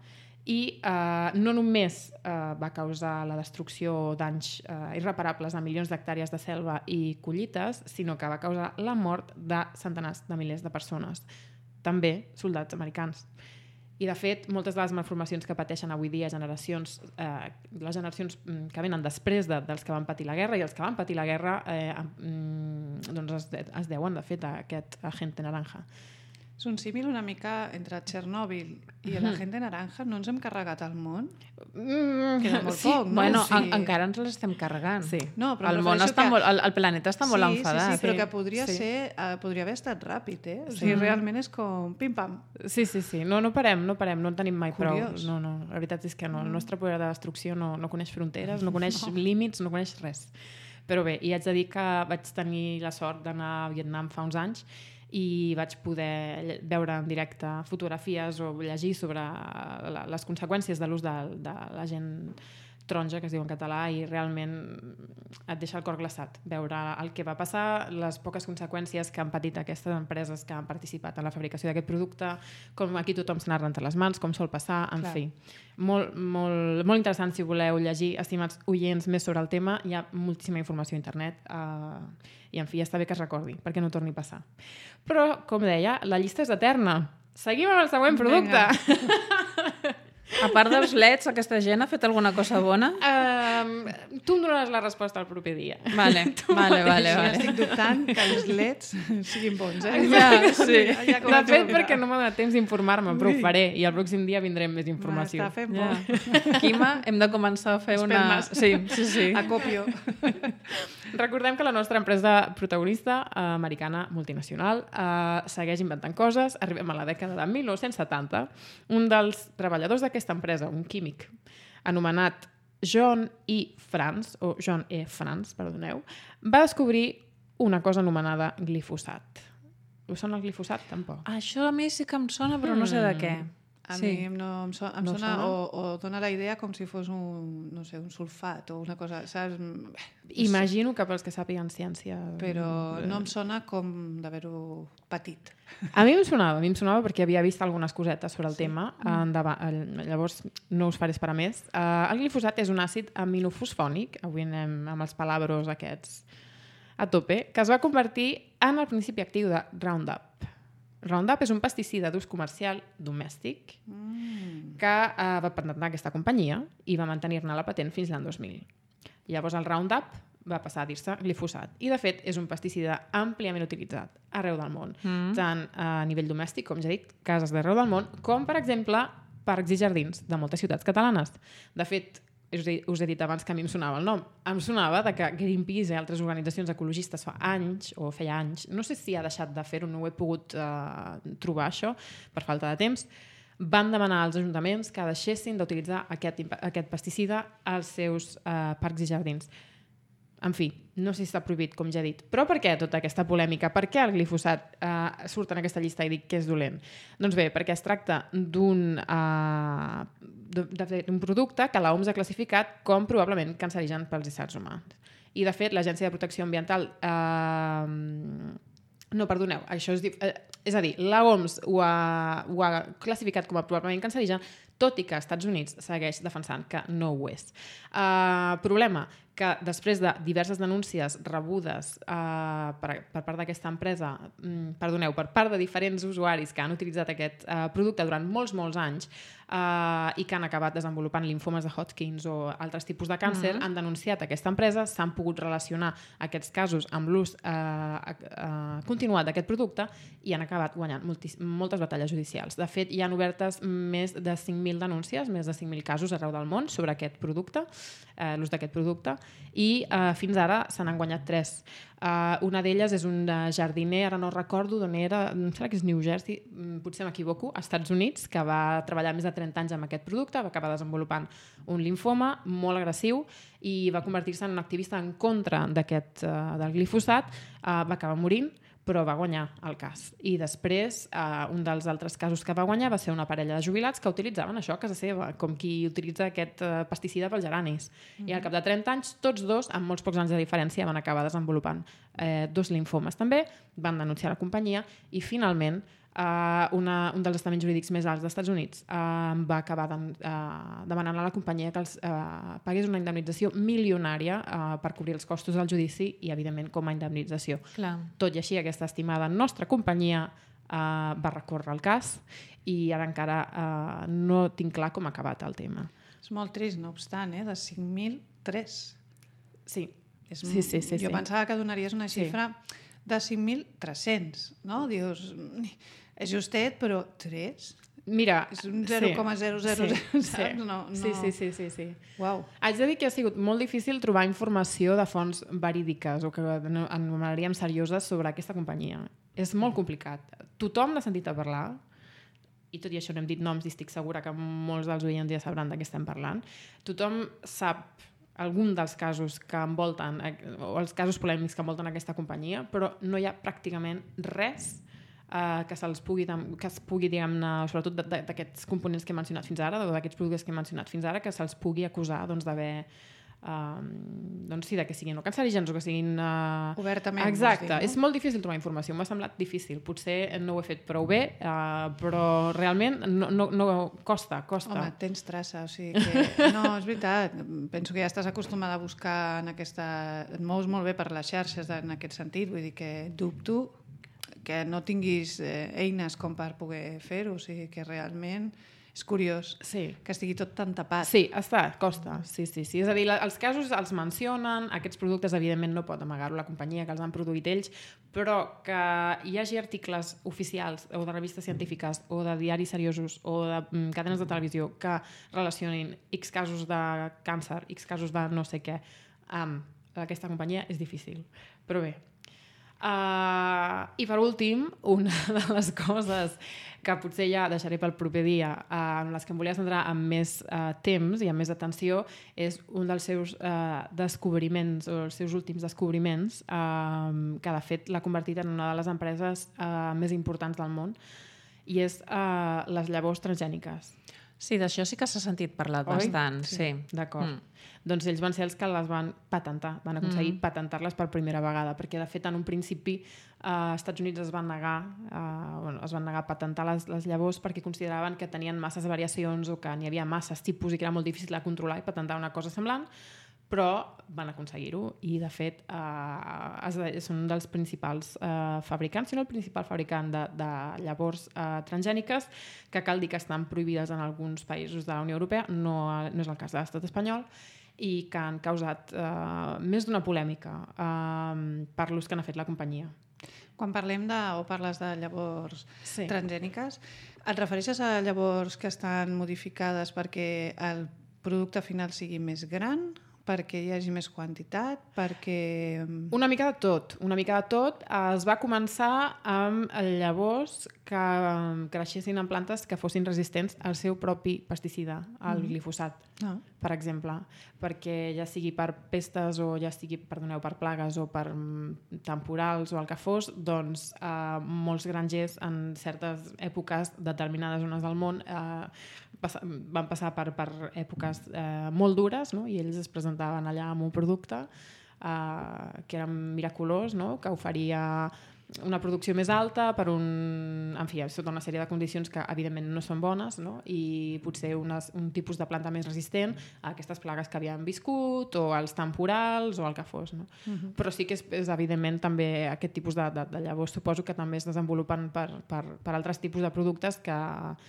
i eh, no només eh, va causar la destrucció danys eh, irreparables a milions d'hectàrees de selva i collites, sinó que va causar la mort de centenars de milers de persones, també soldats americans. I, de fet, moltes de les malformacions que pateixen avui dia generacions, eh, les generacions que venen després de, dels que van patir la guerra, i els que van patir la guerra eh, doncs es, es deuen, de fet, a aquest agente naranja. És un símil una mica entre Txernòbil i el agente naranja. No ens hem carregat el món? Mm, Queda molt sí. poc, no? Bueno, Sí. en, encara ens l'estem carregant. Sí. No, però em el, món refereixo està que- molt, el, el planeta està molt sí, enfadat. Sí, sí, però sí. que podria Sí. ser, uh, podria haver estat ràpid, eh? O sigui, realment és com pim-pam. Sí, sí, sí. No, no parem, no parem, no en tenim mai Curiós. prou. No, no, la veritat és que no. El nostre poder de destrucció no, no coneix fronteres, no coneix no. límits, no coneix res. Però bé, i haig de dir que vaig tenir la sort d'anar a Vietnam fa uns anys i vaig poder veure en directe fotografies o llegir sobre la, les conseqüències de l'ús de, de la gent taronja, que es diu en català, i realment et deixa el cor glaçat veure el que va passar, les poques conseqüències que han patit aquestes empreses que han participat en la fabricació d'aquest producte, com aquí tothom se n'ha rentat les mans, com sol passar, en Clar. fi. Molt, molt, molt interessant si voleu llegir, estimats oients, més sobre el tema. Hi ha moltíssima informació a internet eh, i, en fi, està bé que es recordi, perquè no torni a passar. Però, com deia, la llista és eterna. Seguim amb el següent producte. A part dels leds, aquesta gent ha fet alguna cosa bona? Um, tu em donaràs la resposta el proper dia. Vale, vale, vale, Ja vale. estic dubtant que els leds siguin bons, eh? Ja, sí. Ja De fet, perquè no m'ha donat temps d'informar-me, però ho faré i el pròxim dia vindré amb més informació. M'està fent Ja. por. Quima, hem de començar a fer una... Espermes. Sí, sí, sí. Acopio. Recordem que la nostra empresa protagonista, eh, americana multinacional, eh, segueix inventant coses. Arribem a la dècada de mil nou-cents setanta. Un dels treballadors d'aquesta empresa, un químic, anomenat John E. Franz, o John E. Franz, perdoneu, va descobrir una cosa anomenada glifosat. Us sona el glifosat? Tampoc. Això a mi sí que em sona, però no sé de què. A Sí. mi no, em, so, em No sona, sona? o, o dona la idea com si fos un, no sé, un sulfat o una cosa, saps? Imagino que pels que sàpiguen ciència... Però no em sona com d'haver-ho patit. A mi em sonava, a mi em sonava perquè havia vist algunes cosetes sobre el sí. tema. Endavant, llavors, no us faré esperar més. Uh, el glifosat és un àcid aminofosfònic, avui anem amb els palabros aquests a tope, que es va convertir en el principi actiu de Roundup. Roundup és un pesticida d'ús comercial domèstic mm. que uh, va patentar aquesta companyia i va mantenir-ne la patent fins l'any dos mil. Llavors el Roundup va passar a dir-se glifosat. I, de fet, és un pesticida àmpliament utilitzat arreu del món, mm. tant a nivell domèstic, com ja he dit, cases d'arreu del món, com, per exemple, parcs i jardins de moltes ciutats catalanes. De fet, us he, us he dit abans que a mi em sonava el nom. Em sonava de que Greenpeace i altres organitzacions ecologistes fa anys, o feia anys, no sé si ha deixat de fer-ho, no ho he pogut eh, trobar això, per falta de temps, van demanar als ajuntaments que deixessin d'utilitzar aquest, aquest pesticida als seus eh, parcs i jardins. En fi, no sé si està prohibit, com ja he dit. Però per què tota aquesta polèmica? Per què el glifosat eh, surt en aquesta llista i dic que és dolent? Doncs bé, perquè es tracta d'un eh, d'un producte que l'O M S ha classificat com probablement cancerigen pels éssers humans. I, de fet, l'Agència de Protecció Ambiental... Eh, no, perdoneu, això és... Eh, és a dir, l'O M S ho ha, ho ha classificat com a probablement cancerigen, tot i que als Estats Units segueix defensant que no ho és. Uh, problema, que després de diverses denúncies rebudes uh, per, per part d'aquesta empresa, mm, perdoneu, per part de diferents usuaris que han utilitzat aquest uh, producte durant molts, molts anys uh, i que han acabat desenvolupant linfomes de Hodgkins o altres tipus de càncer, mm-hmm. han denunciat aquesta empresa, s'han pogut relacionar aquests casos amb l'ús uh, uh, continuat d'aquest producte i han acabat guanyant moltis, moltes batalles judicials. De fet, hi han obertes més de cinc mil denúncies, més de cinc mil casos arreu del món sobre aquest producte, eh, l'ús d'aquest producte, i eh, fins ara se n'han guanyat tres. Eh, una d'elles és un jardiner, ara no recordo d'on era, serà que és New Jersey, potser m'equivoco, als Estats Units, que va treballar més de trenta anys amb aquest producte, va acabar desenvolupant un linfoma molt agressiu i va convertir-se en un activista en contra d'aquest, eh, del glifosat, eh, va acabar morint, però va guanyar el cas. I després, eh, un dels altres casos que va guanyar va ser una parella de jubilats que utilitzaven això a casa seva, com qui utilitza aquest eh, pesticida pels geranis. Mm-hmm. I al cap de trenta anys, tots dos, amb molts pocs anys de diferència, van acabar desenvolupant eh, dos linfomes també, van denunciar la companyia i finalment uh, una, un dels estaments jurídics més alts dels Estats Units uh, va acabar de, uh, demanant a la companyia que els uh, pagués una indemnització milionària uh, per cobrir els costos del judici i, evidentment, com a indemnització. Clar. Tot i així, aquesta estimada nostra companyia Uh, va recórrer el cas i ara encara uh, no tinc clar com ha acabat el tema. És molt trist, no obstant, eh? De cinc mil tres. Sí. És Sí, sí, sí, jo sí. pensava que donaries una Sí. xifra de cinc mil tres-cents, no? Dius, és justet, però tres? Mira, És un zero coma zero zero zero, sí, saps? sí. No, no. Sí, sí, sí, sí, sí. Uau. Haig de dir que ha sigut molt difícil trobar informació de fonts verídiques o que anomenaríem serioses sobre aquesta companyia. És molt complicat. Tothom n'ha sentit a parlar, i tot i això no hem dit noms i estic segura que molts dels oients ja sabran de què estem parlant. Tothom sap algun dels casos que envolten, o els casos polèmics que envolten aquesta companyia, però no hi ha pràcticament res Uh, que se'ls pugui, que es pugui, diguem-ne, sobretot d'aquests components que he mencionat fins ara, o d'aquests productes que he mencionat fins ara, que se'ls pugui acusar doncs, d'haver, uh, doncs sí, de que siguin no cancerígens o que siguin... Uh... Obertament. Exacte, dir, no? És molt difícil trobar informació, m'ha semblat difícil, potser no ho he fet prou bé, uh, però realment no, no, no costa, costa. Home, tens traça, o sigui que... No, és veritat, penso que ja estàs acostumada a buscar en aquesta... Et mous molt bé per les xarxes en aquest sentit, vull dir que dubto que no tinguis eh, eines com per poder fer-ho, o sigui que realment és curiós sí. que estigui tot tan tapat. Sí, està, costa, sí, sí, sí. És a dir, la, els casos els mencionen, aquests productes evidentment no pot amagar-ho la companyia que els han produït ells, però que hi hagi articles oficials o de revistes científiques o de diaris seriosos o de mm, cadenes de televisió que relacionin X casos de càncer, X casos de no sé què amb aquesta companyia és difícil. Però bé, Uh, i per últim, una de les coses que potser ja deixaré pel proper dia uh, en les que em volia centrar amb més uh, temps i amb més atenció és un dels seus uh, descobriments o els seus últims descobriments uh, que de fet l'ha convertit en una de les empreses uh, més importants del món i és uh, les llavors transgèniques. Sí, d'això sí que s'ha sentit parlat Oi? bastant. Sí, sí. D'acord. Mm. Doncs ells van ser els que les van patentar, van aconseguir Mm. patentar-les per primera vegada, perquè de fet en un principi eh, als Estats Units es van negar, eh, bueno, es van negar a patentar les, les llavors perquè consideraven que tenien masses variacions o que n'hi havia masses tipus i que era molt difícil de controlar i patentar una cosa semblant, però van aconseguir-ho i de fet eh, són un dels principals eh, fabricants, si no el principal fabricant de, de llavors eh, transgèniques, que cal dir que estan prohibides en alguns països de la Unió Europea, no, no és el cas de l'estat espanyol, i que han causat eh, més d'una polèmica eh, per l'ús que n'ha fet la companyia. Quan parlem de, o parles de llavors Sí. transgèniques, et refereixes a llavors que estan modificades perquè el producte final sigui més gran, perquè hi hagi més quantitat, perquè... Una mica de tot, una mica de tot. Es va començar amb llavors que creixessin en plantes que fossin resistents al seu propi pesticida, al mm. glifosat, No. per exemple, perquè ja sigui per pestes o ja sigui, perdoneu, per plagues o per mm, temporals o el que fos, doncs eh, molts grangers en certes èpoques, determinades zones del món, eh, passa, van passar per, per èpoques eh, molt dures, no? I ells es presentaven allà amb un producte eh, que era miraculós, no? Que oferia una producció més alta per un... En fi, sota una sèrie de condicions que evidentment no són bones, no? I potser unes, un tipus de planta més resistent a aquestes plagues que havien viscut o als temporals o el que fos, no? Uh-huh. Però sí que és, és evidentment també aquest tipus de, de, de llavors suposo que també es desenvolupen per, per, per altres tipus de productes que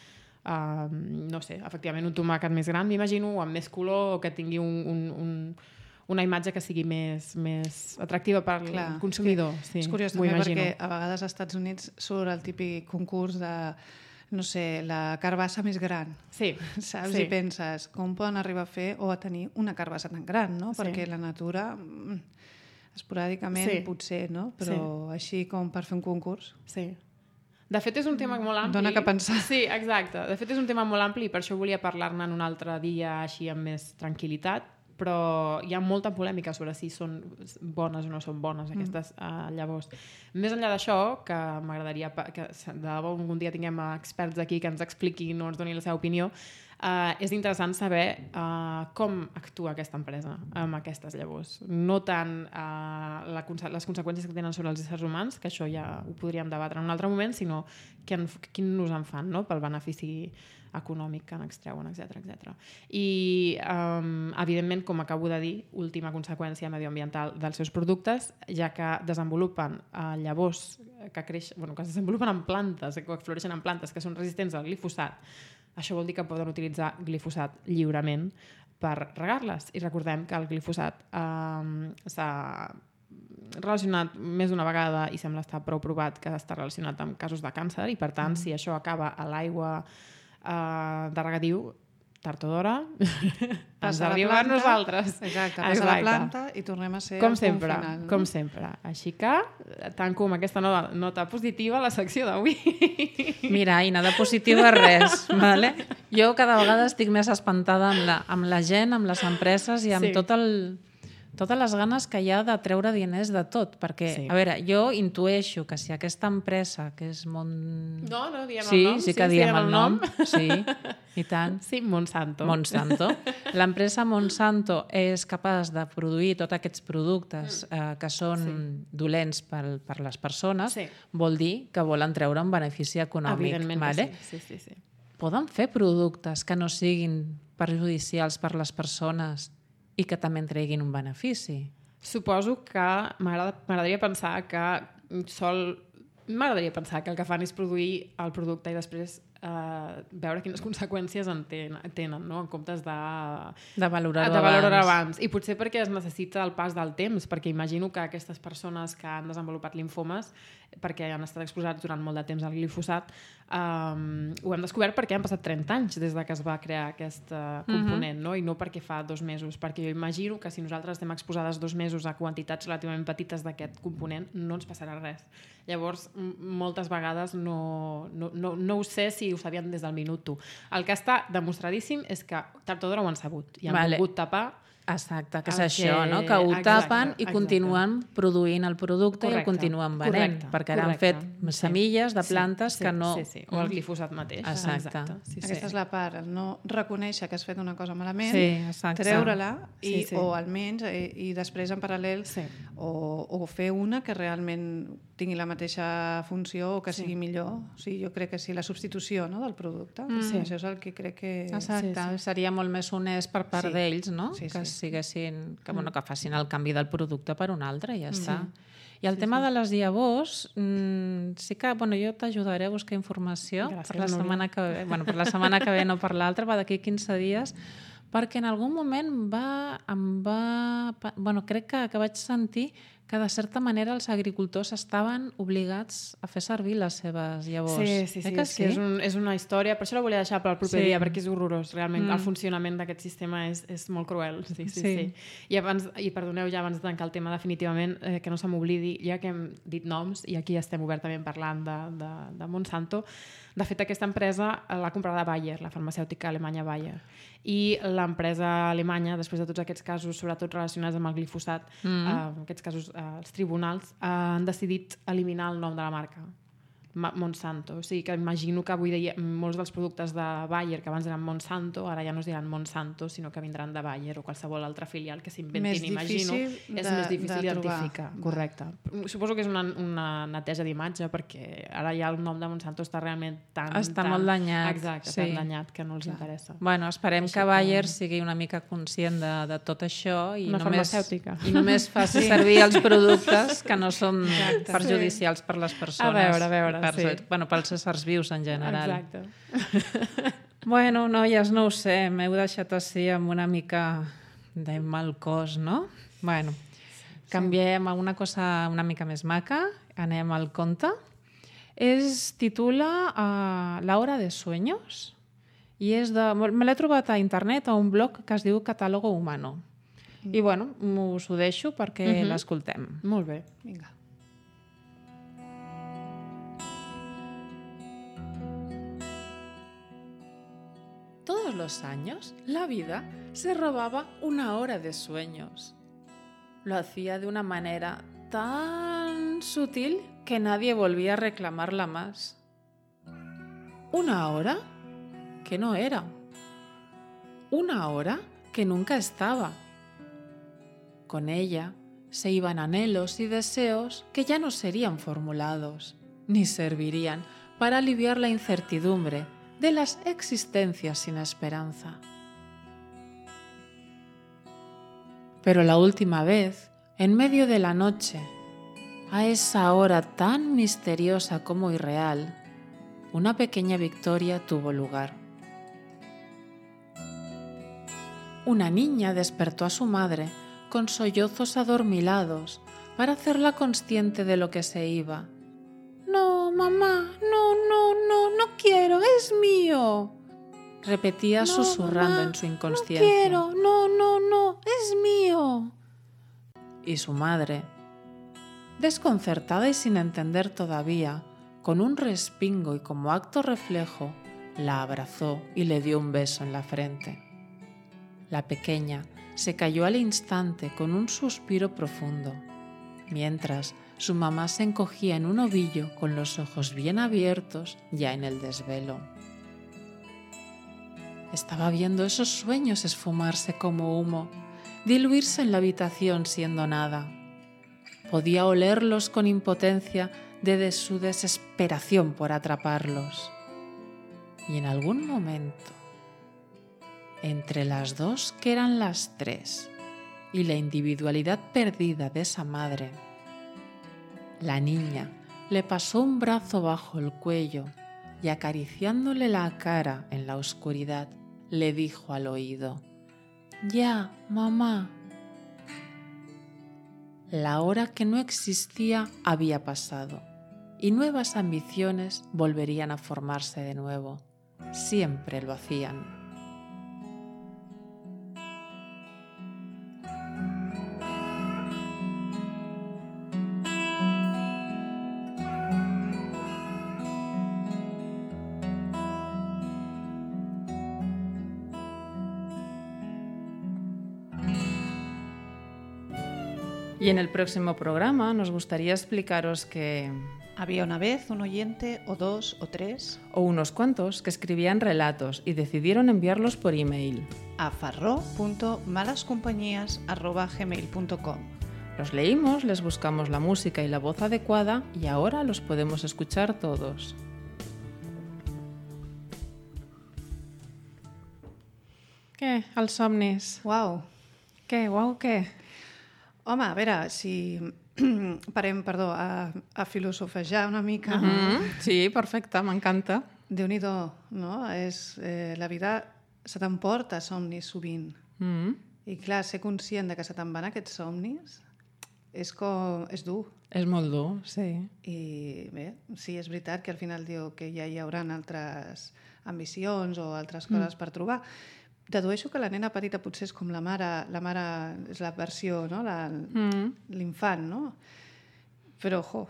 uh, no sé, efectivament un tomàquet més gran m'imagino, o amb més color o que tingui un, un, un una imatge que sigui més, més atractiva per al consumidor. Sí, és curiós també perquè a vegades als Estats Units surt el típic concurs de, no sé, la carbassa més gran. Sí. Saps? Sí. I penses, com poden arribar a fer o a tenir una carbassa tan gran, no? Sí. Perquè la natura, esporàdicament, sí. potser, no? Però sí. així com per fer un concurs... Sí. De fet, és un tema molt ampli. Dóna que pensar. Sí, exacte. De fet, és un tema molt ampli i per això volia parlar-ne en un altre dia així amb més tranquil·litat, però hi ha molta polèmica sobre si són bones o no són bones aquestes mm. uh, llavors. Més enllà d'això, que m'agradaria que de debò algun dia tinguem experts aquí que ens expliquin o ens donin la seva opinió, Uh, és interessant saber uh, com actua aquesta empresa amb aquestes llavors. No tant uh, la, les conseqüències que tenen sobre els éssers humans, que això ja ho podríem debatre en un altre moment, sinó quin, quin ús en fan, no?, pel benefici econòmic que n'extreuen, etcètera, etcètera. I, um, evidentment, com acabo de dir, última conseqüència medioambiental dels seus productes, ja que desenvolupen uh, llavors que creix, bueno, que es desenvolupen en plantes, que floreixen en plantes que són resistents al glifosat. Això vol dir que poden utilitzar glifosat lliurement per regar-les. I recordem que el glifosat eh, s'ha relacionat més d'una vegada i sembla estar prou provat que està relacionat amb casos de càncer i, per tant, mm. si això acaba a l'aigua eh, de regadiu, tard o d'hora, ens arriba a nosaltres. Exacte, passa la planta i tornem a ser com al sempre, punt final. No? Com sempre. Així que tanco amb aquesta nota, nota positiva la secció d'avui. Mira, i nada positiva res, vale? Jo cada vegada estic més espantada amb la, amb la gent, amb les empreses i amb Sí. tot el, totes les ganes que hi ha de treure diners de tot, perquè, Sí. a veure, jo intueixo que si aquesta empresa, que és Mont... No, no, diem sí, el nom. Sí, que diem el nom. Sí, i tant. Sí, Monsanto. Monsanto. L'empresa Monsanto és capaç de produir tots aquests productes eh, que són Sí. dolents per, per les persones, Sí. vol dir que volen treure un benefici econòmic. Evidentment vale? que sí. sí, sí, sí. Poden fer productes que no siguin perjudicials per les persones i que també en treguin un benefici. Suposo que m'agrada- m'agradaria pensar que sol... M'agradaria pensar que el que fan és produir el producte i després eh, veure quines conseqüències en tenen, tenen no? En comptes de, De valorar-ho de valorar abans. abans. I potser perquè es necessita el pas del temps, perquè imagino que aquestes persones que han desenvolupat linfomes, perquè han estat exposats durant molt de temps al glifosat, um, ho hem descobert perquè han passat trenta anys des de que es va crear aquest uh, component, no? I no perquè fa dos mesos, perquè jo imagino que si nosaltres estem exposades dos mesos a quantitats relativament petites d'aquest component, no ens passarà res. Llavors, m- moltes vegades no, no, no, no ho sé si ho sabien des del minut u. El que està demostradíssim és que tard o d'hora ho han sabut i han Vale. volgut tapar. Exacte, que és El això, que- no? Que ho exacte, tapen i exacte. continuen produint el producte i el Correcte, continuen venent, correcte, perquè ara han correcte. fet semilles de plantes sí, que no... Sí, sí, o el glifosat mateix. Exacte. Sí, Aquesta és la part, el no reconèixer que has fet una cosa malament, Sí, exacte. treure-la i, Sí, sí. o almenys i, i després en paral·lel Sí. o, o fer una que realment tingui la mateixa funció o que Sí. sigui millor. O sigui, jo crec que sí, la substitució, no, del producte. Mm. Sí. Això és el que crec que... Exacte, Sí, sí. seria molt més honest per part Sí. d'ells, no? Sí, que sí. siguessin, que, bueno, que facin el canvi del producte per un altre i ja està. I el Sí, tema sí. de les llavors, mmm, sí que, bueno, jo t'ajudaré a buscar informació Gràcies, per la Núria. setmana que ve, bueno, per la setmana que ve, no per l'altra, va d'aquí quinze dies, perquè en algun moment va, em va... pa- Bueno, crec que, que vaig sentir que de certa manera els agricultors estaven obligats a fer servir les seves llavors. Sí, sí, sí, Eh que és, que és, un, és una història, per això la volia deixar per al proper Sí. dia, perquè és horrorós, realment, Mm. el funcionament d'aquest sistema és, és molt cruel. Sí, sí, sí. Sí. sí. I, abans, I perdoneu ja abans de tancar el tema definitivament, eh, que no se m'oblidi, ja que hem dit noms, i aquí estem obertament parlant de, de, de Monsanto, de fet aquesta empresa l'ha comprada Bayer, la farmacèutica alemanya Bayer, i l'empresa alemanya, després de tots aquests casos, sobretot relacionats amb el glifosat, Mm. eh, aquests casos, eh, els tribunals, eh, han decidit eliminar el nom de la marca. Ma- Monsanto. O sigui que imagino que avui dia molts dels productes de Bayer que abans eren Monsanto, ara ja no es diran Monsanto, sinó que vindran de Bayer o qualsevol altra filial que s'inventin, Més imagino. difícil És de- més difícil de trobar. d'identificar. Correcte. Suposo que és una, una neteja d'imatge perquè ara ja el nom de Monsanto està realment tan... Està tan, molt danyat, Exacte, sí. tan danyat que no els interessa. Bueno, esperem Així que que- Bayer sigui una mica conscient de, de tot això i Una només, farmacèutica. i només faci servir els productes que no són Exacte. perjudicials per les persones. A veure, a veure, per, sí. Bueno, pels éssers vius en general. Exacte. Bueno, noies, no ho sé, m'heu deixat així amb una mica de mal cos, no? Bueno, canviem a una cosa una mica més maca, anem al conte. Es titula uh, La hora de sueños i és de... Me l'he trobat a internet, a un blog que es diu Catálogo Humano. I bueno, us ho deixo perquè Mhm. l'escoltem. Molt bé. Vinga. Todos los años, la vida se robaba una hora de sueños. Lo hacía de una manera tan sutil que nadie volvía a reclamarla más. ¿Una hora? Que no era. una hora que nunca estaba. Con ella se iban anhelos y deseos que ya no serían formulados, ni servirían para aliviar la incertidumbre de las existencias sin esperanza. Pero la última vez, en medio de la noche, a esa hora tan misteriosa como irreal, una pequeña victoria tuvo lugar. Una niña despertó a su madre con sollozos adormilados para hacerla consciente de lo que se iba. «No, mamá, no, no, no, no quiero, es mío», repetía no, susurrando mamá, en su inconsciencia. «No quiero, no, no, no, es mío». Y su madre, desconcertada y sin entender todavía, con un respingo y como acto reflejo, la abrazó y le dio un beso en la frente. La pequeña se cayó al instante con un suspiro profundo, mientras su mamá se encogía en un ovillo con los ojos bien abiertos ya en el desvelo. Estaba viendo esos sueños esfumarse como humo, diluirse en la habitación siendo nada. Podía olerlos con impotencia de su desesperación por atraparlos. Y en algún momento, entre las dos que eran las tres y la individualidad perdida de esa madre, la niña le pasó un brazo bajo el cuello y acariciándole la cara en la oscuridad, le dijo al oído: «Ya, mamá». La hora que no existía había pasado y nuevas ambiciones volverían a formarse de nuevo. Siempre lo hacían. Y en el próximo programa nos gustaría explicaros que... Había una vez un oyente, o dos, o tres, o unos cuantos, que escribían relatos y decidieron enviarlos por email. a farro punto malascompañías arroba gmail punto com. Los leímos, les buscamos la música y la voz adecuada y ahora los podemos escuchar todos. Què, els somnis? Uau! Què, uau, què? Home, a veure, si parem, perdó, a, a filosofejar una mica, Uh -huh. Sí, perfecte, m'encanta. Déu-n'hi-do, no? És, eh, la vida se t'emporta somnis sovint. Uh -huh. I clar, ser conscient de que se te'n van aquests somnis és, com, és dur. És molt dur, sí. I bé, sí, és veritat que al final diu que ja hi haurà altres ambicions o altres coses mm. per trobar. Dedueixo que la nena petita potser és com la mare, la mare és la versió, no? La, mm. l'infant, no? Però, jo...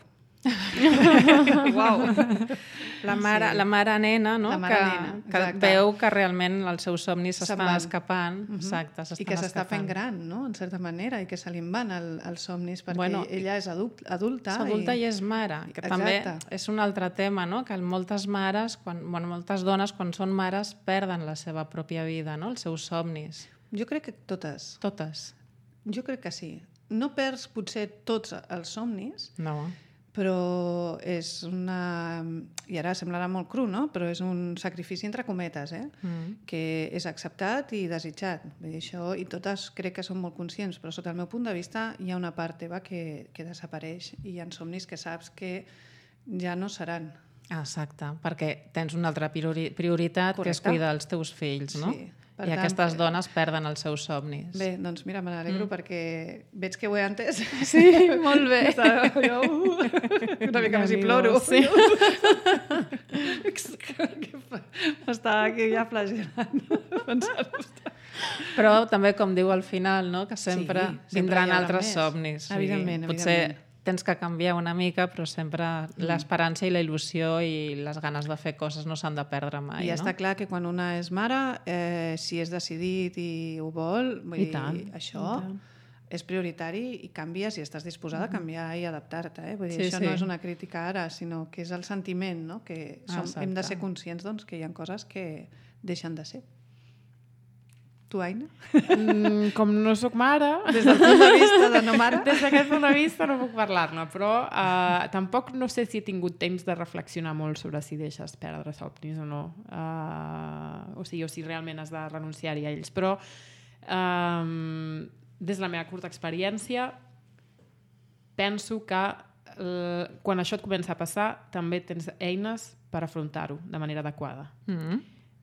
Uau! La mare, sí. la mare nena, no? La mare que, nena, que veu que realment els seus somnis s'estan escapant. Uh-huh. Exacte, s'estan I que s'està escapant. fent gran, no? En certa manera, i que se li en van el, els somnis, perquè bueno, ella és adult, adulta. És adulta i... i és mare, que Exacte. També és un altre tema, no? Que moltes mares, quan, bueno, moltes dones, quan són mares, perden la seva pròpia vida, no? Els seus somnis. Jo crec que totes. Totes. Jo crec que sí. No perds potser tots els somnis, no. però és una... I ara semblarà molt cru, no? Però és un sacrifici entre cometes, eh? Mm. Que és acceptat i desitjat. Vull dir, això, i totes crec que són molt conscients, però sota el meu punt de vista hi ha una part teva que, que desapareix i hi ha somnis que saps que ja no seran. Exacte, perquè tens una altra priori- prioritat Correcte. Que és cuidar els teus fills, no? Sí. Per I tant, aquestes dones perden els seus somnis. Bé, doncs mira, me n'alegro mm. perquè veig que ho he entès. Sí, molt bé. Jo, uh, una mica més i ploro. Sí. Estava aquí ja flagelant. Però també, com diu al final, no? Que sempre sí, vindran sempre altres més. somnis. Evidentment, sí. Potser evidentment. tens que canviar una mica, però sempre mm. l'esperança i la il·lusió i les ganes de fer coses no s'han de perdre mai. I no? està clar que quan una és mare, eh, si és decidit i ho vol, vull I tant, dir, això i tant. és prioritari i canvies i estàs disposada a canviar i adaptar-te. Eh? Vull dir, Sí, això sí. no és una crítica ara, sinó que és el sentiment, no? Que som, hem de ser conscients doncs, que hi ha coses que deixen de ser. Tu, Aina? Mm, com no sóc mare... Des del punt de vista de no mare? Des d'aquest punt de vista no puc parlar-ne, però uh, tampoc no sé si he tingut temps de reflexionar molt sobre si deixes perdre somnis o no. Uh, o sigui, o si realment has de renunciar-hi a ells. Però um, des de la meva curta experiència penso que uh, quan això et comença a passar també tens eines per afrontar-ho de manera adequada. Mm-hmm.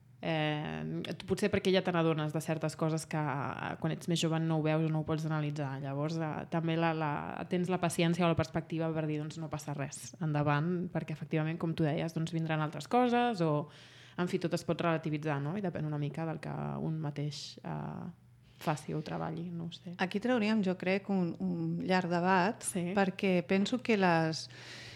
Eh, potser perquè ja te n'adones de certes coses que eh, quan ets més jove no ho veus o no ho pots analitzar. Llavors eh, també la, la, tens la paciència o la perspectiva per dir doncs no passa res endavant, perquè efectivament, com tu deies, doncs vindran altres coses o en fi, tot es pot relativitzar, no? I depèn una mica del que un mateix eh, faci o treballi, no ho sé. Aquí trauríem, jo crec, un, un llarg debat, Sí. perquè penso que les,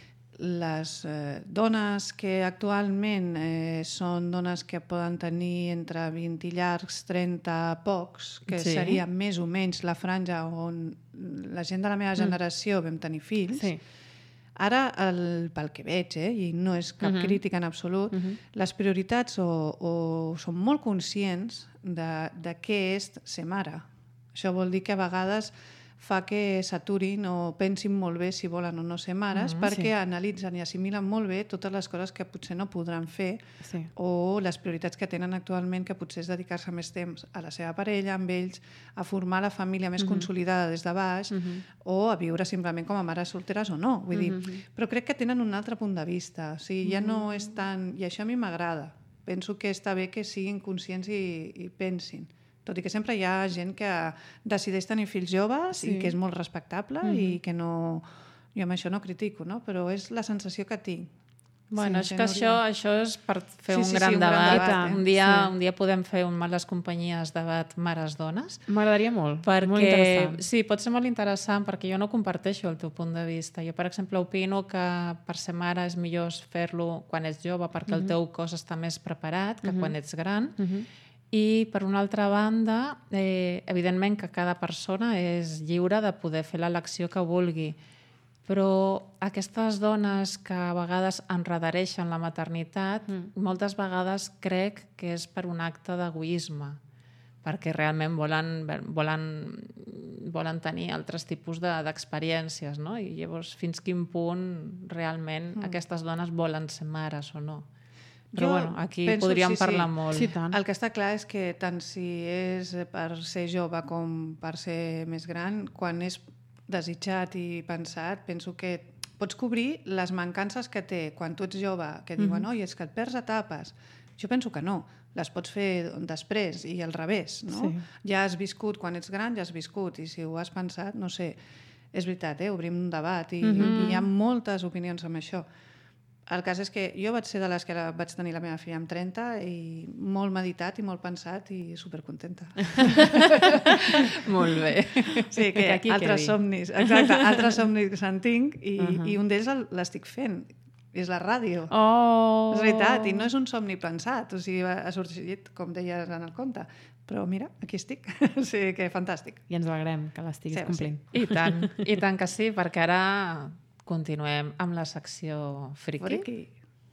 les eh, dones que actualment eh, són dones que poden tenir entre vint i llargs, trenta pocs, que Sí. seria més o menys la franja on la gent de la meva generació vam tenir fills, Sí. ara, el, pel que veig, eh, i no és cap Mhm. crítica en absolut, Mhm. les prioritats o, o són molt conscients de, de què és ser mare. Això vol dir que a vegades fa que s'aturin o pensin molt bé si volen o no ser mares, Mhm, perquè sí. analitzen i assimilen molt bé totes les coses que potser no podran fer Sí. o les prioritats que tenen actualment, que potser és dedicar-se més temps a la seva parella, amb ells, a formar la família més Mhm. consolidada des de baix, Mhm. o a viure simplement com a mares solteres o no. Vull dir, Mhm. però crec que tenen un altre punt de vista. O sigui, ja no és tan... I això a mi m'agrada. Penso que està bé que siguin conscients i, i pensin. Tot i que sempre hi ha gent que decideix tenir fills joves Sí. i que és molt respectable Mhm. i que no... Jo amb això no critico, no? Però és la sensació que tinc. Bueno, Sí, és que sí, això, Núria. això és per fer Sí, un sí, gran sí, un gran debat. debat, eh? un, dia, Sí. un dia podem fer un Males Companyies debat mares-dones. M'agradaria molt. Perquè, Molt interessant. sí, pot ser molt interessant perquè jo no comparteixo el teu punt de vista. Jo, per exemple, opino que per ser mare és millor fer-lo quan ets jove perquè el teu cos està més preparat que quan ets gran. Mhm. I, per una altra banda, eh, evidentment que cada persona és lliure de poder fer l'elecció que vulgui, però aquestes dones que a vegades enredareixen la maternitat, Mm. moltes vegades crec que és per un acte d'egoisme, perquè realment volen, volen, volen tenir altres tipus de- d'experiències, no? I llavors fins quin punt realment Mm. aquestes dones volen ser mares o no. Però Jo bueno, aquí penso- podríem sí, sí. parlar molt. Sí, tant. El que està clar és que tant si és per ser jove com per ser més gran, quan és desitjat i pensat, penso que pots cobrir les mancances que té quan tu ets jove, que diuen, oi, és que et perds etapes. Jo penso que no, les pots fer després i al revés, no? Sí. Ja has viscut, quan ets gran ja has viscut, i si ho has pensat, no sé, és veritat, eh? Obrim un debat i, Mhm. i hi ha moltes opinions amb això. El cas és que jo vaig ser de les que la- vaig tenir la meva filla amb trenta i molt meditat i molt pensat i supercontenta. Molt bé. Sí, Que que aquí altres quedi. somnis, exacte, altres somnis en tinc i, uh Ahà. -huh. i un d'ells el- l'estic fent, és la ràdio. Oh! És veritat, i no és un somni pensat, o sigui, ha ha sorgit, com deies en el conte, però mira, aquí estic, o sigui que fantàstic. I ens alegrem que l'estiguis Sí, complint. I tant, i tant que sí, perquè ara continuem amb la secció friki. Friki.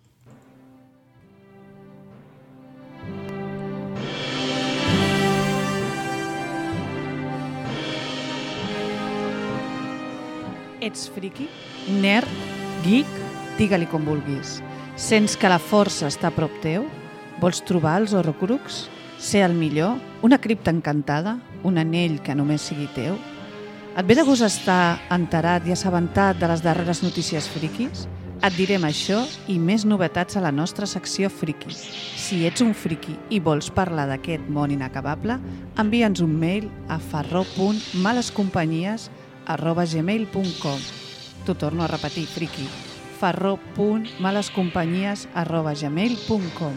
Ets friki? Nerd? Geek? Digue-li com vulguis. Sents que la força està a prop teu? Vols trobar els Horrocrux? Ser el millor? Una cripta encantada? Un anell que només sigui teu? Et ve de gust estar enterat i assabentat de les darreres notícies friquis? Et direm això i més novetats a la nostra secció friki. Si ets un friki i vols parlar d'aquest món inacabable, envia'ns un mail a farró punt malescompanyies arroba gmail punt com. T'ho torno a repetir, friki. farró punt malescompanyies arroba gmail punt com.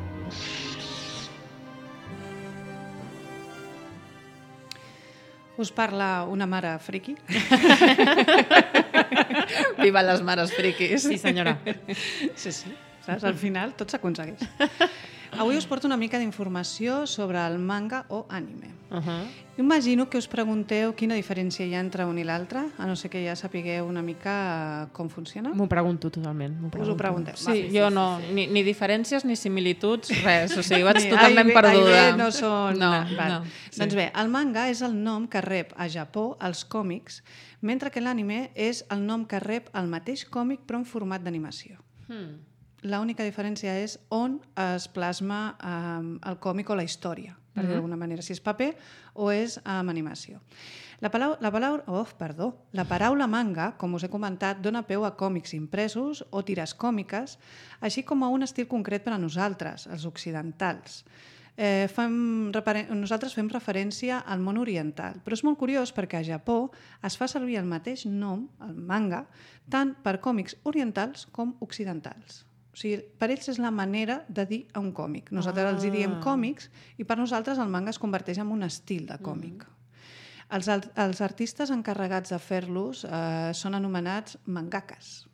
Us parla una mare friki. Viva les mares friquis. Sí, senyora. Sí, sí. Saps? Al final tot s'aconsegueix. Avui us porto una mica d'informació sobre el manga o anime. Uh -huh. Imagino que us pregunteu quina diferència hi ha entre un i l'altre, a no ser que ja sapigueu una mica com funciona. M'ho pregunto totalment. M'ho Us ho pregunteu. Sí, sí, jo no, ni, ni diferències ni similituds, res. O sigui, vaig Ni totalment A i B, perduda. A i B no són... No, Val. no. Sí. Doncs bé, el manga és el nom que rep a Japó els còmics, mentre que l'anime és el nom que rep el mateix còmic però en format d'animació. Hmm. L'única diferència és on es plasma um, el còmic o la història, per dir d'alguna manera, si és paper o és amb animació. La paraula, la, paraula, oh, perdó, la paraula manga, com us he comentat, dona peu a còmics impresos o tires còmiques, així com a un estil concret per a nosaltres, els occidentals. Eh, fem nosaltres fem referència al món oriental, però és molt curiós perquè a Japó es fa servir el mateix nom, el manga, tant per còmics orientals com occidentals. O sigui, per ells és la manera de dir a un còmic. Nosaltres ah. els hi diem còmics i per nosaltres el manga es converteix en un estil de còmic. Mm. Els, els artistes encarregats de fer-los eh, són anomenats mangakes.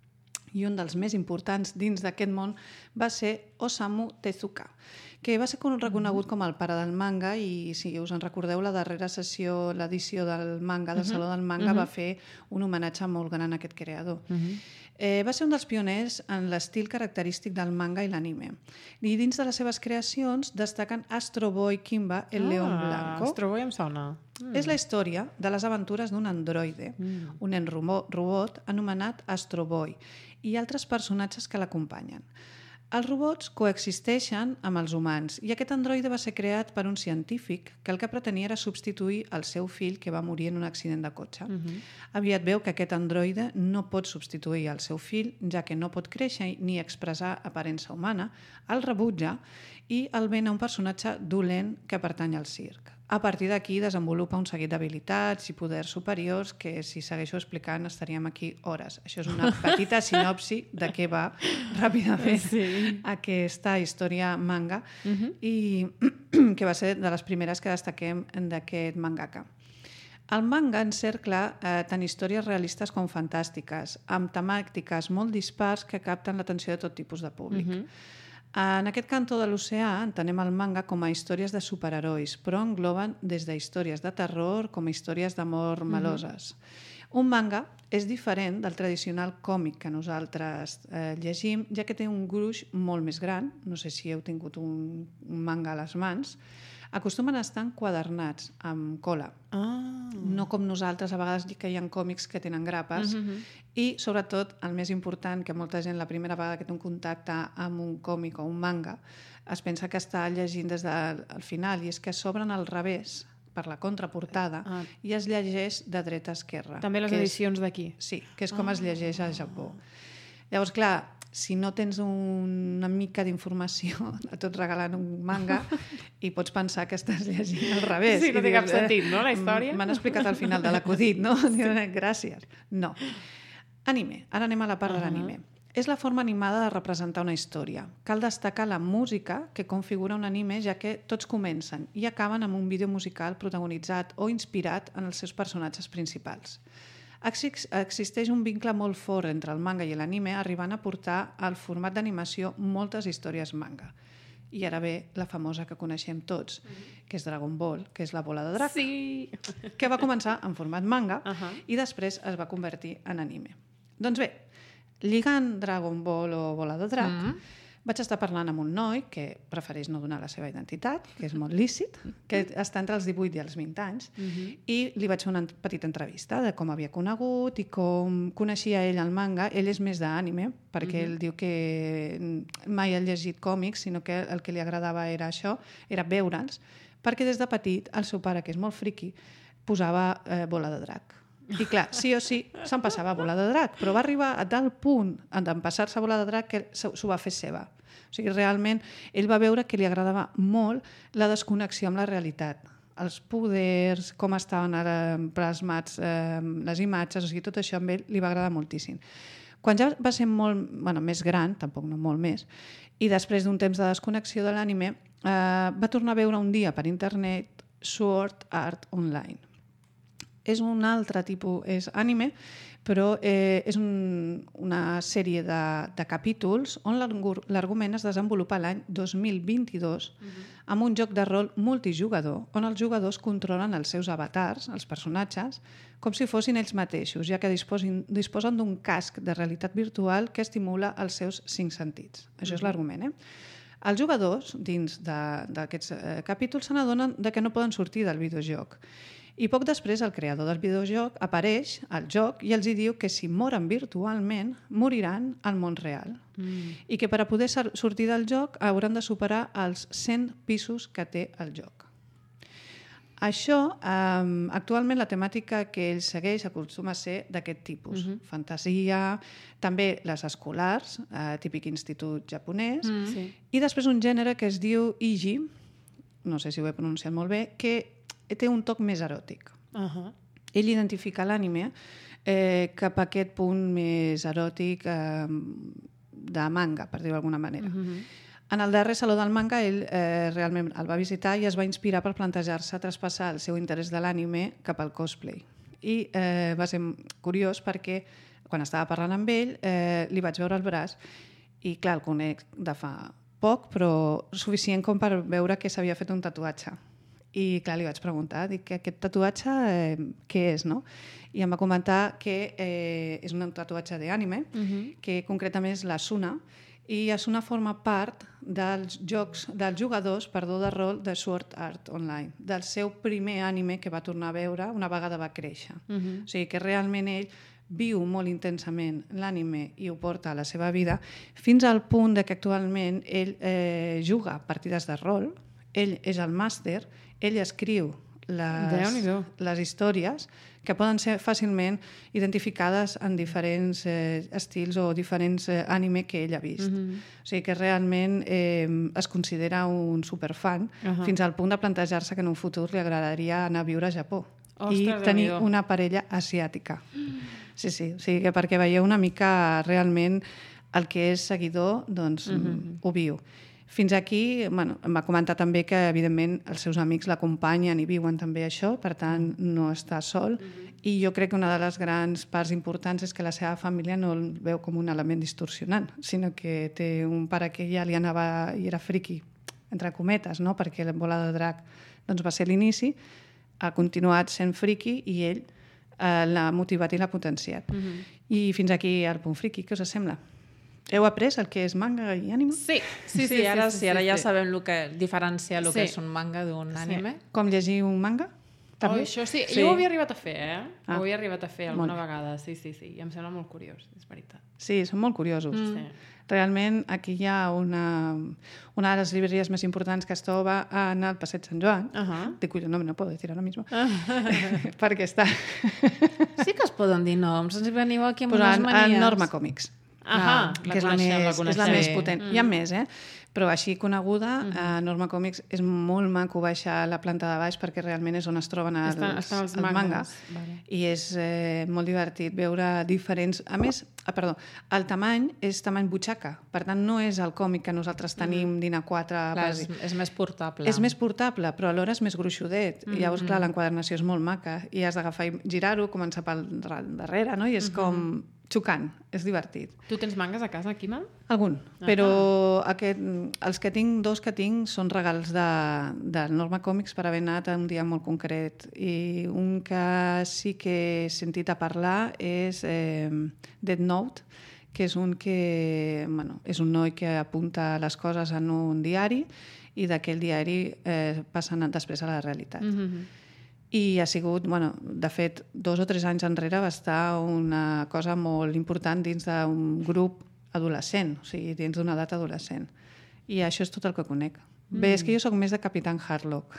I un dels més importants dins d'aquest món va ser Osamu Tezuka, que va ser reconegut com el pare del manga i, si us en recordeu, la darrera sessió, l'edició del manga, del Saló del Manga, uh-huh. va fer un homenatge molt gran a aquest creador. Uh-huh. Eh, va ser un dels pioners en l'estil característic del manga i l'anime. I dins de les seves creacions destaquen Astro Boy Kimba, el ah, León Blanco. Astro Boy em sona. Mm. És la història de les aventures d'un androide, mm. un nen robot anomenat Astro Boy, i altres personatges que l'acompanyen. Els robots coexisteixen amb els humans i aquest androide va ser creat per un científic que el que pretenia era substituir el seu fill que va morir en un accident de cotxe. Uh-huh. Aviat veu que aquest androide no pot substituir el seu fill, ja que no pot créixer ni expressar aparença humana, el rebutja i el ven a un personatge dolent que pertany al circ. A partir d'aquí desenvolupa un seguit d'habilitats i poders superiors que, si segueixo explicant, estaríem aquí hores. Això és una petita sinopsi de què va ràpidament sí. aquesta història manga uh-huh. i que va ser de les primeres que destaquem d'aquest mangaka. El manga encercla eh, tant històries realistes com fantàstiques, amb temàtiques molt dispars que capten l'atenció de tot tipus de públic. Uh-huh. En aquest cantó de l'oceà entenem el manga com a històries de superherois, però engloben des de històries de terror com a històries d'amor meloses. Mm-hmm. Un manga és diferent del tradicional còmic que nosaltres eh, llegim, ja que té un gruix molt més gran, no sé si heu tingut un, un manga a les mans, acostumen a estar enquadernats amb cola. Ah. No com nosaltres, a vegades que hi ha còmics que tenen grapes. Mm-hmm. I, sobretot, el més important, que molta gent la primera vegada que té un contacte amb un còmic o un manga es pensa que està llegint des del final, i és que s'obren al revés per la contraportada ah. i es llegeix de dreta a esquerra. També les edicions d'aquí. Sí, que és com ah. es llegeix al Japó. Llavors, clar, si no tens una mica d'informació a tot regalant un manga i pots pensar que estàs llegint al revés. Sí, no té cap sentit, no, la història? M'han explicat al final de l'acudit, no? Gràcies. No. Anime. Ara anem a la part uh-huh. de l'anime. És la forma animada de representar una història. Cal destacar la música que configura un anime, ja que tots comencen i acaben amb un vídeo musical protagonitzat o inspirat en els seus personatges principals. Existeix un vincle molt fort entre el manga i l'anime, arribant a portar al format d'animació moltes històries manga. I ara ve la famosa que coneixem tots, que és Dragon Ball, que és la bola de drac, sí. que va començar en format manga uh-huh. i després es va convertir en anime. Doncs bé, lligant Dragon Ball o bola de drac, mm-hmm. vaig estar parlant amb un noi que prefereix no donar la seva identitat, que és molt lícit, que està entre els divuit i els vint anys, mm-hmm. i li vaig fer una petita entrevista de com havia conegut i com coneixia ell el manga. Ell és més d'ànime, perquè mm-hmm. ell diu que mai ha llegit còmics, sinó que el que li agradava era això, era veure'ls, perquè des de petit el seu pare, que és molt friqui, posava eh, bola de drac. I clar, sí o sí, se'n passava a bola de drac, però va arribar a tal punt d'empassar-se a bola de drac que s'ho va fer seva. O sigui, realment, ell va veure que li agradava molt la desconnexió amb la realitat. Els poders, com estaven ara plasmats eh, les imatges, o sigui, tot això amb ell li va agradar moltíssim. Quan ja va ser molt, bueno, més gran, tampoc no molt més, i després d'un temps de desconnexió de l'anime, eh, va tornar a veure un dia per internet Sword Art Online. és un altre tipus, és anime, però eh, és un, una sèrie de, de capítols on l'argument es desenvolupa l'any dos mil vint-i-dos uh-huh. amb un joc de rol multijugador on els jugadors controlen els seus avatars, els personatges, com si fossin ells mateixos, ja que disposin, disposen d'un casc de realitat virtual que estimula els seus cinc sentits. Això uh-huh. és l'argument, eh? Els jugadors, dins d'aquests eh, capítols, se n'adonen que no poden sortir del videojoc. I poc després el creador del videojoc apareix al joc i els hi diu que si moren virtualment, moriran al món real. Mm. I que per a poder sortir del joc hauran de superar els cent pisos que té el joc. Això, eh, actualment la temàtica que ell segueix acostuma a ser d'aquest tipus. Mm-hmm. Fantasia, també les escolars, eh, típic institut japonès, mm, sí. I després un gènere que es diu Iji, no sé si ho he pronunciat molt bé, que té un toc més eròtic. Uh-huh. Ell identifica l'ànime eh, cap a aquest punt més eròtic eh, de manga, per dir-ho d'alguna manera. Uh-huh. En el darrer Saló del Manga ell eh, realment el va visitar i es va inspirar per plantejar-se traspassar el seu interès de l'ànime cap al cosplay. I eh, va ser curiós perquè quan estava parlant amb ell eh, li vaig veure el braç i clar, el conec de fa poc, però suficient com per veure que s'havia fet un tatuatge. I clar, li vaig preguntar, dic, aquest tatuatge eh, què és, no? I em va comentar que eh, és un tatuatge d'ànime, uh-huh. que concretament és l'Asuna, i Asuna forma part dels jocs dels jugadors, perdó, de rol de Sword Art Online, del seu primer ànime que va tornar a veure una vegada va créixer. Uh-huh. O sigui que realment ell viu molt intensament l'ànime i ho porta a la seva vida, fins al punt de que actualment ell eh, juga partides de rol, ell és el màster, ell escriu les, les històries que poden ser fàcilment identificades en diferents eh, estils o diferents eh, anime que ell ha vist. Mm-hmm. O sigui que realment eh, es considera un superfan uh-huh. fins al punt de plantejar-se que en un futur li agradaria anar a viure a Japó. Ostres, i tenir amigo. Una parella asiàtica. Mm. Sí, sí, o sigui que perquè veieu una mica realment el que és seguidor, doncs mm-hmm. ho viu. Fins aquí, bueno, em va comentar també que, evidentment, els seus amics l'acompanyen i viuen també això, per tant, no està sol. Mm-hmm. I jo crec que una de les grans parts importants és que la seva família no el veu com un element distorsionant, sinó que té un pare que ja li anava i era friqui, entre cometes, no? Perquè la bola de drac doncs, va ser l'inici, ha continuat sent friqui i ell eh, l'ha motivat i l'ha potenciat. Mm-hmm. I fins aquí el punt friqui, què us sembla? Heu après el que és manga i ànime? Sí, sí, sí, sí, ara, sí, sí, ara ja sí. sabem el que diferencia el sí. que és un manga d'un ànime. Sí. Com llegir un manga? També? Oh, això sí. sí, jo ho havia arribat a fer, eh? Ah. Ho havia arribat a fer alguna molt. vegada, sí, sí, sí, i em sembla molt curiós, és veritat. Sí, són molt curiosos. Mm. Sí. Realment, aquí hi ha una, una de les llibreries més importants que es troba en el Passeig Sant Joan. Uh-huh. Dic, no, no puedo decir ara mismo. Uh-huh. Perquè està... Sí que es poden dir noms, ens veniu aquí amb pues unes manies. En Norma Comics. Ah, que és la, més, la és la més potent. Mm. Hi ha més, eh? Però així coneguda, mm. a Norma Comics és molt maco baixar a la planta de baix perquè realment és on es troben els, estan, estan els, els mangas. Vale. I és eh, molt divertit veure diferents... A més, ah, perdó, el tamany és tamany butxaca. Per tant, no és el còmic que nosaltres tenim mm. d'I N A quatre. Clar, és, és més portable. És més portable, però alhora és més gruixudet. Mm. I llavors, clar, l'enquadernació és molt maca. I has d'agafar i girar-ho, començar pel darrere, no? I és mm-hmm. com... xocant, és divertit. Tu tens mangas a casa, Quimal? Algun, ah, però aquest, els que tinc, dos que tinc, són regals de, de Norma Comics per haver anat un dia molt concret. I un que sí que he sentit a parlar és eh, Death Note, que és un que, bueno, és un noi que apunta les coses en un diari i d'aquell diari eh, passen després a la realitat. Mm-hmm. I ha sigut, bueno, de fet, dos o tres anys enrere va estar una cosa molt important dins d'un grup adolescent, o sigui, dins d'una edat adolescent. I això és tot el que conec. Mm. Bé, és que jo sóc més de Capitán Harlock.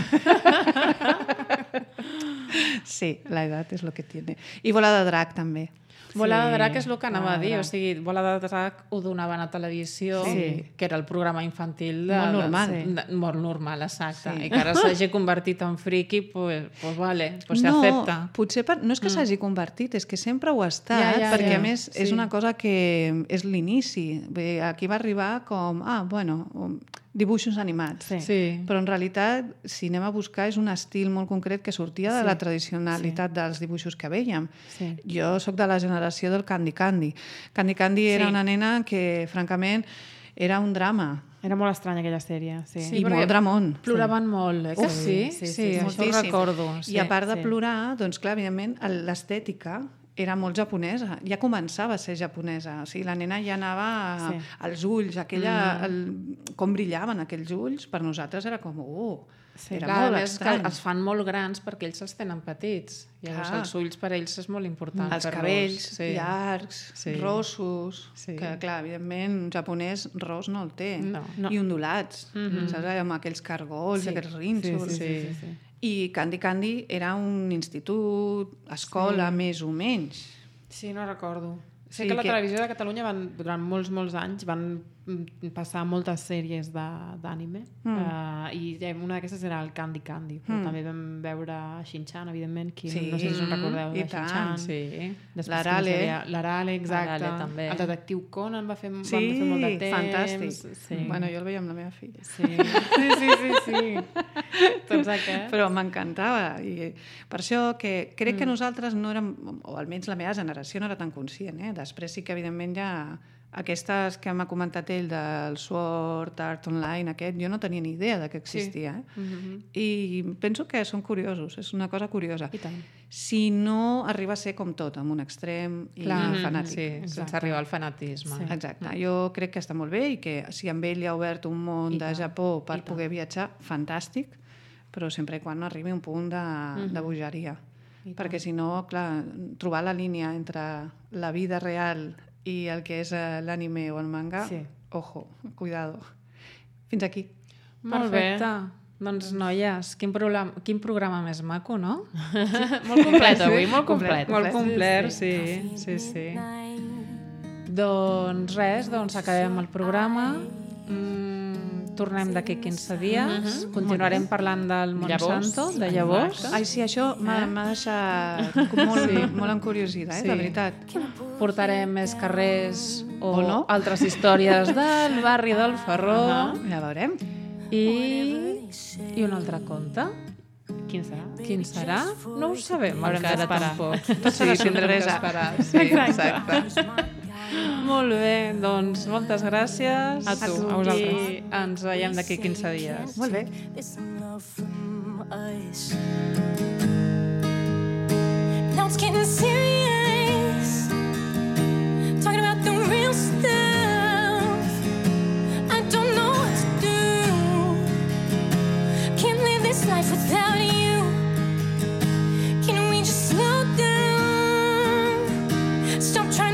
Sí, la edat és lo que tiene. I Bola de Drac, també. Bola sí. de Drac és el que anava a dir, o sigui, Bola de Drac ho donaven a televisió, sí. que era el programa infantil de, molt normal, de, de, de, molt normal, exacte, sí. i que ara s'hagi convertit en friqui, pues, pues vale, pues no, s'accepta. Potser per, no és que mm. s'hagi convertit, és que sempre ho ha estat, ja, ja, perquè ja. a més sí. és una cosa que és l'inici. Aquí va arribar com, ah, bueno, dibuixos animats. Sí. Sí. Però en realitat, si anem a buscar, és un estil molt concret que sortia de Sí. la tradicionalitat sí. dels dibuixos que veiem. Sí. Jo sóc de la generació del Candy Candy. Candy Candy era Sí. una nena que, francament, era un drama. Era molt estranya aquella sèrie, sí. I perquè molt dramón. Ploraven molt, eh? Que Uf, sí, sí, sí, sí, sí, sí, això ho moltíssim. recordo. Sí. I a part de sí. plorar, doncs clar, evidentment, el- l'estètica era molt japonesa, ja començava a ser japonesa, o sigui, la nena ja anava a, Sí. als ulls, aquella, el, com brillaven aquells ulls, per nosaltres era com, uh, Sí. era Clar, a molt més que estrany. els fan molt grans perquè ells els tenen petits. Llavors Clar. els ulls per ells és molt important. Els fer-los. cabells sí. llargs, Sí. rossos, Sí. que clar, evidentment un japonès ros no el té, No. No. i ondulats, mm-hmm. saps? Amb aquells cargols, Sí. aquests rínxols. Sí, sí, sí, sí, sí. I Candy Candy era un institut, escola, sí. més o menys. Sí, no recordo. Sé Sí, que a la que- televisió de Catalunya van, durant molts, molts anys van mm, passar moltes sèries de- d'ànime mm. uh, i eh, una d'aquestes era el Candy Candy, però Mm. també vam veure Shin-Chan, evidentment, qui, Sí. no sé si us en recordeu I de tant, Shin-Chan. Sí. Després, L'Arale. quina sèrie? L'Arale, exacte. L'Arale, també. El detectiu Conan va fer, Sí, van fer molt de temps. fantàstic. Sí. Bueno, jo el veia amb la meva filla. Sí, sí, sí, sí. sí. Tots aquests. Però m'encantava. I per això que crec mm. que nosaltres no érem, o almenys la meva generació no era tan conscient. Eh? Després sí que, evidentment, ja aquestes que m'ha comentat ell del Sword Art Online, aquest, jo no tenia ni idea de que existia. Eh? Mm-hmm. I penso que són curiosos, és una cosa curiosa. I tant. Si no arriba a ser com tot, amb un extrem i Clar, fanàtic. sí, sense arribar al fanatisme. Sí. Exacte. Jo crec que està molt bé i que si amb ell hi ha obert un món I de tant, Japó per i tant. poder viatjar, fantàstic, però sempre i quan no arribi a un punt de, Mhm. de bogeria. I tant. Perquè si no, clar, trobar la línia entre la vida real i el que és eh, l'anime o el manga, Sí. ojo, cuidado. Fins aquí. Molt Perfecte. bé. Doncs, noies, quin, programa, quin programa més maco, no? Molt complet avui, molt complet. Molt complet, sí, sí, sí. Doncs res, doncs acabem el programa. Mm, tornem d'aquí quinze dies. Continuarem parlant del Monsanto, de llavors. Ai, sí, això m'ha Eh? m'ha deixat com molt, sí. molt encuriosida, eh? Sí. De veritat. Portarem més carrers o, O no. altres històries del barri del Ferró. Ja veurem. I, i un altre conte. Quin serà? Quin serà? No ho sabem Haurem encara d'esperar. tampoc. Tot serà sí, tindrem que sorpresa. esperar. Sí, exacte. Molt bé, doncs moltes gràcies. A tu, a vosaltres. I ens veiem d'aquí quinze dies. Molt bé. There's some love from us. Now it's getting serious. Talking about the real stuff. I don't know what to do. Can't live this life without you. Can we just slow down? Stop trying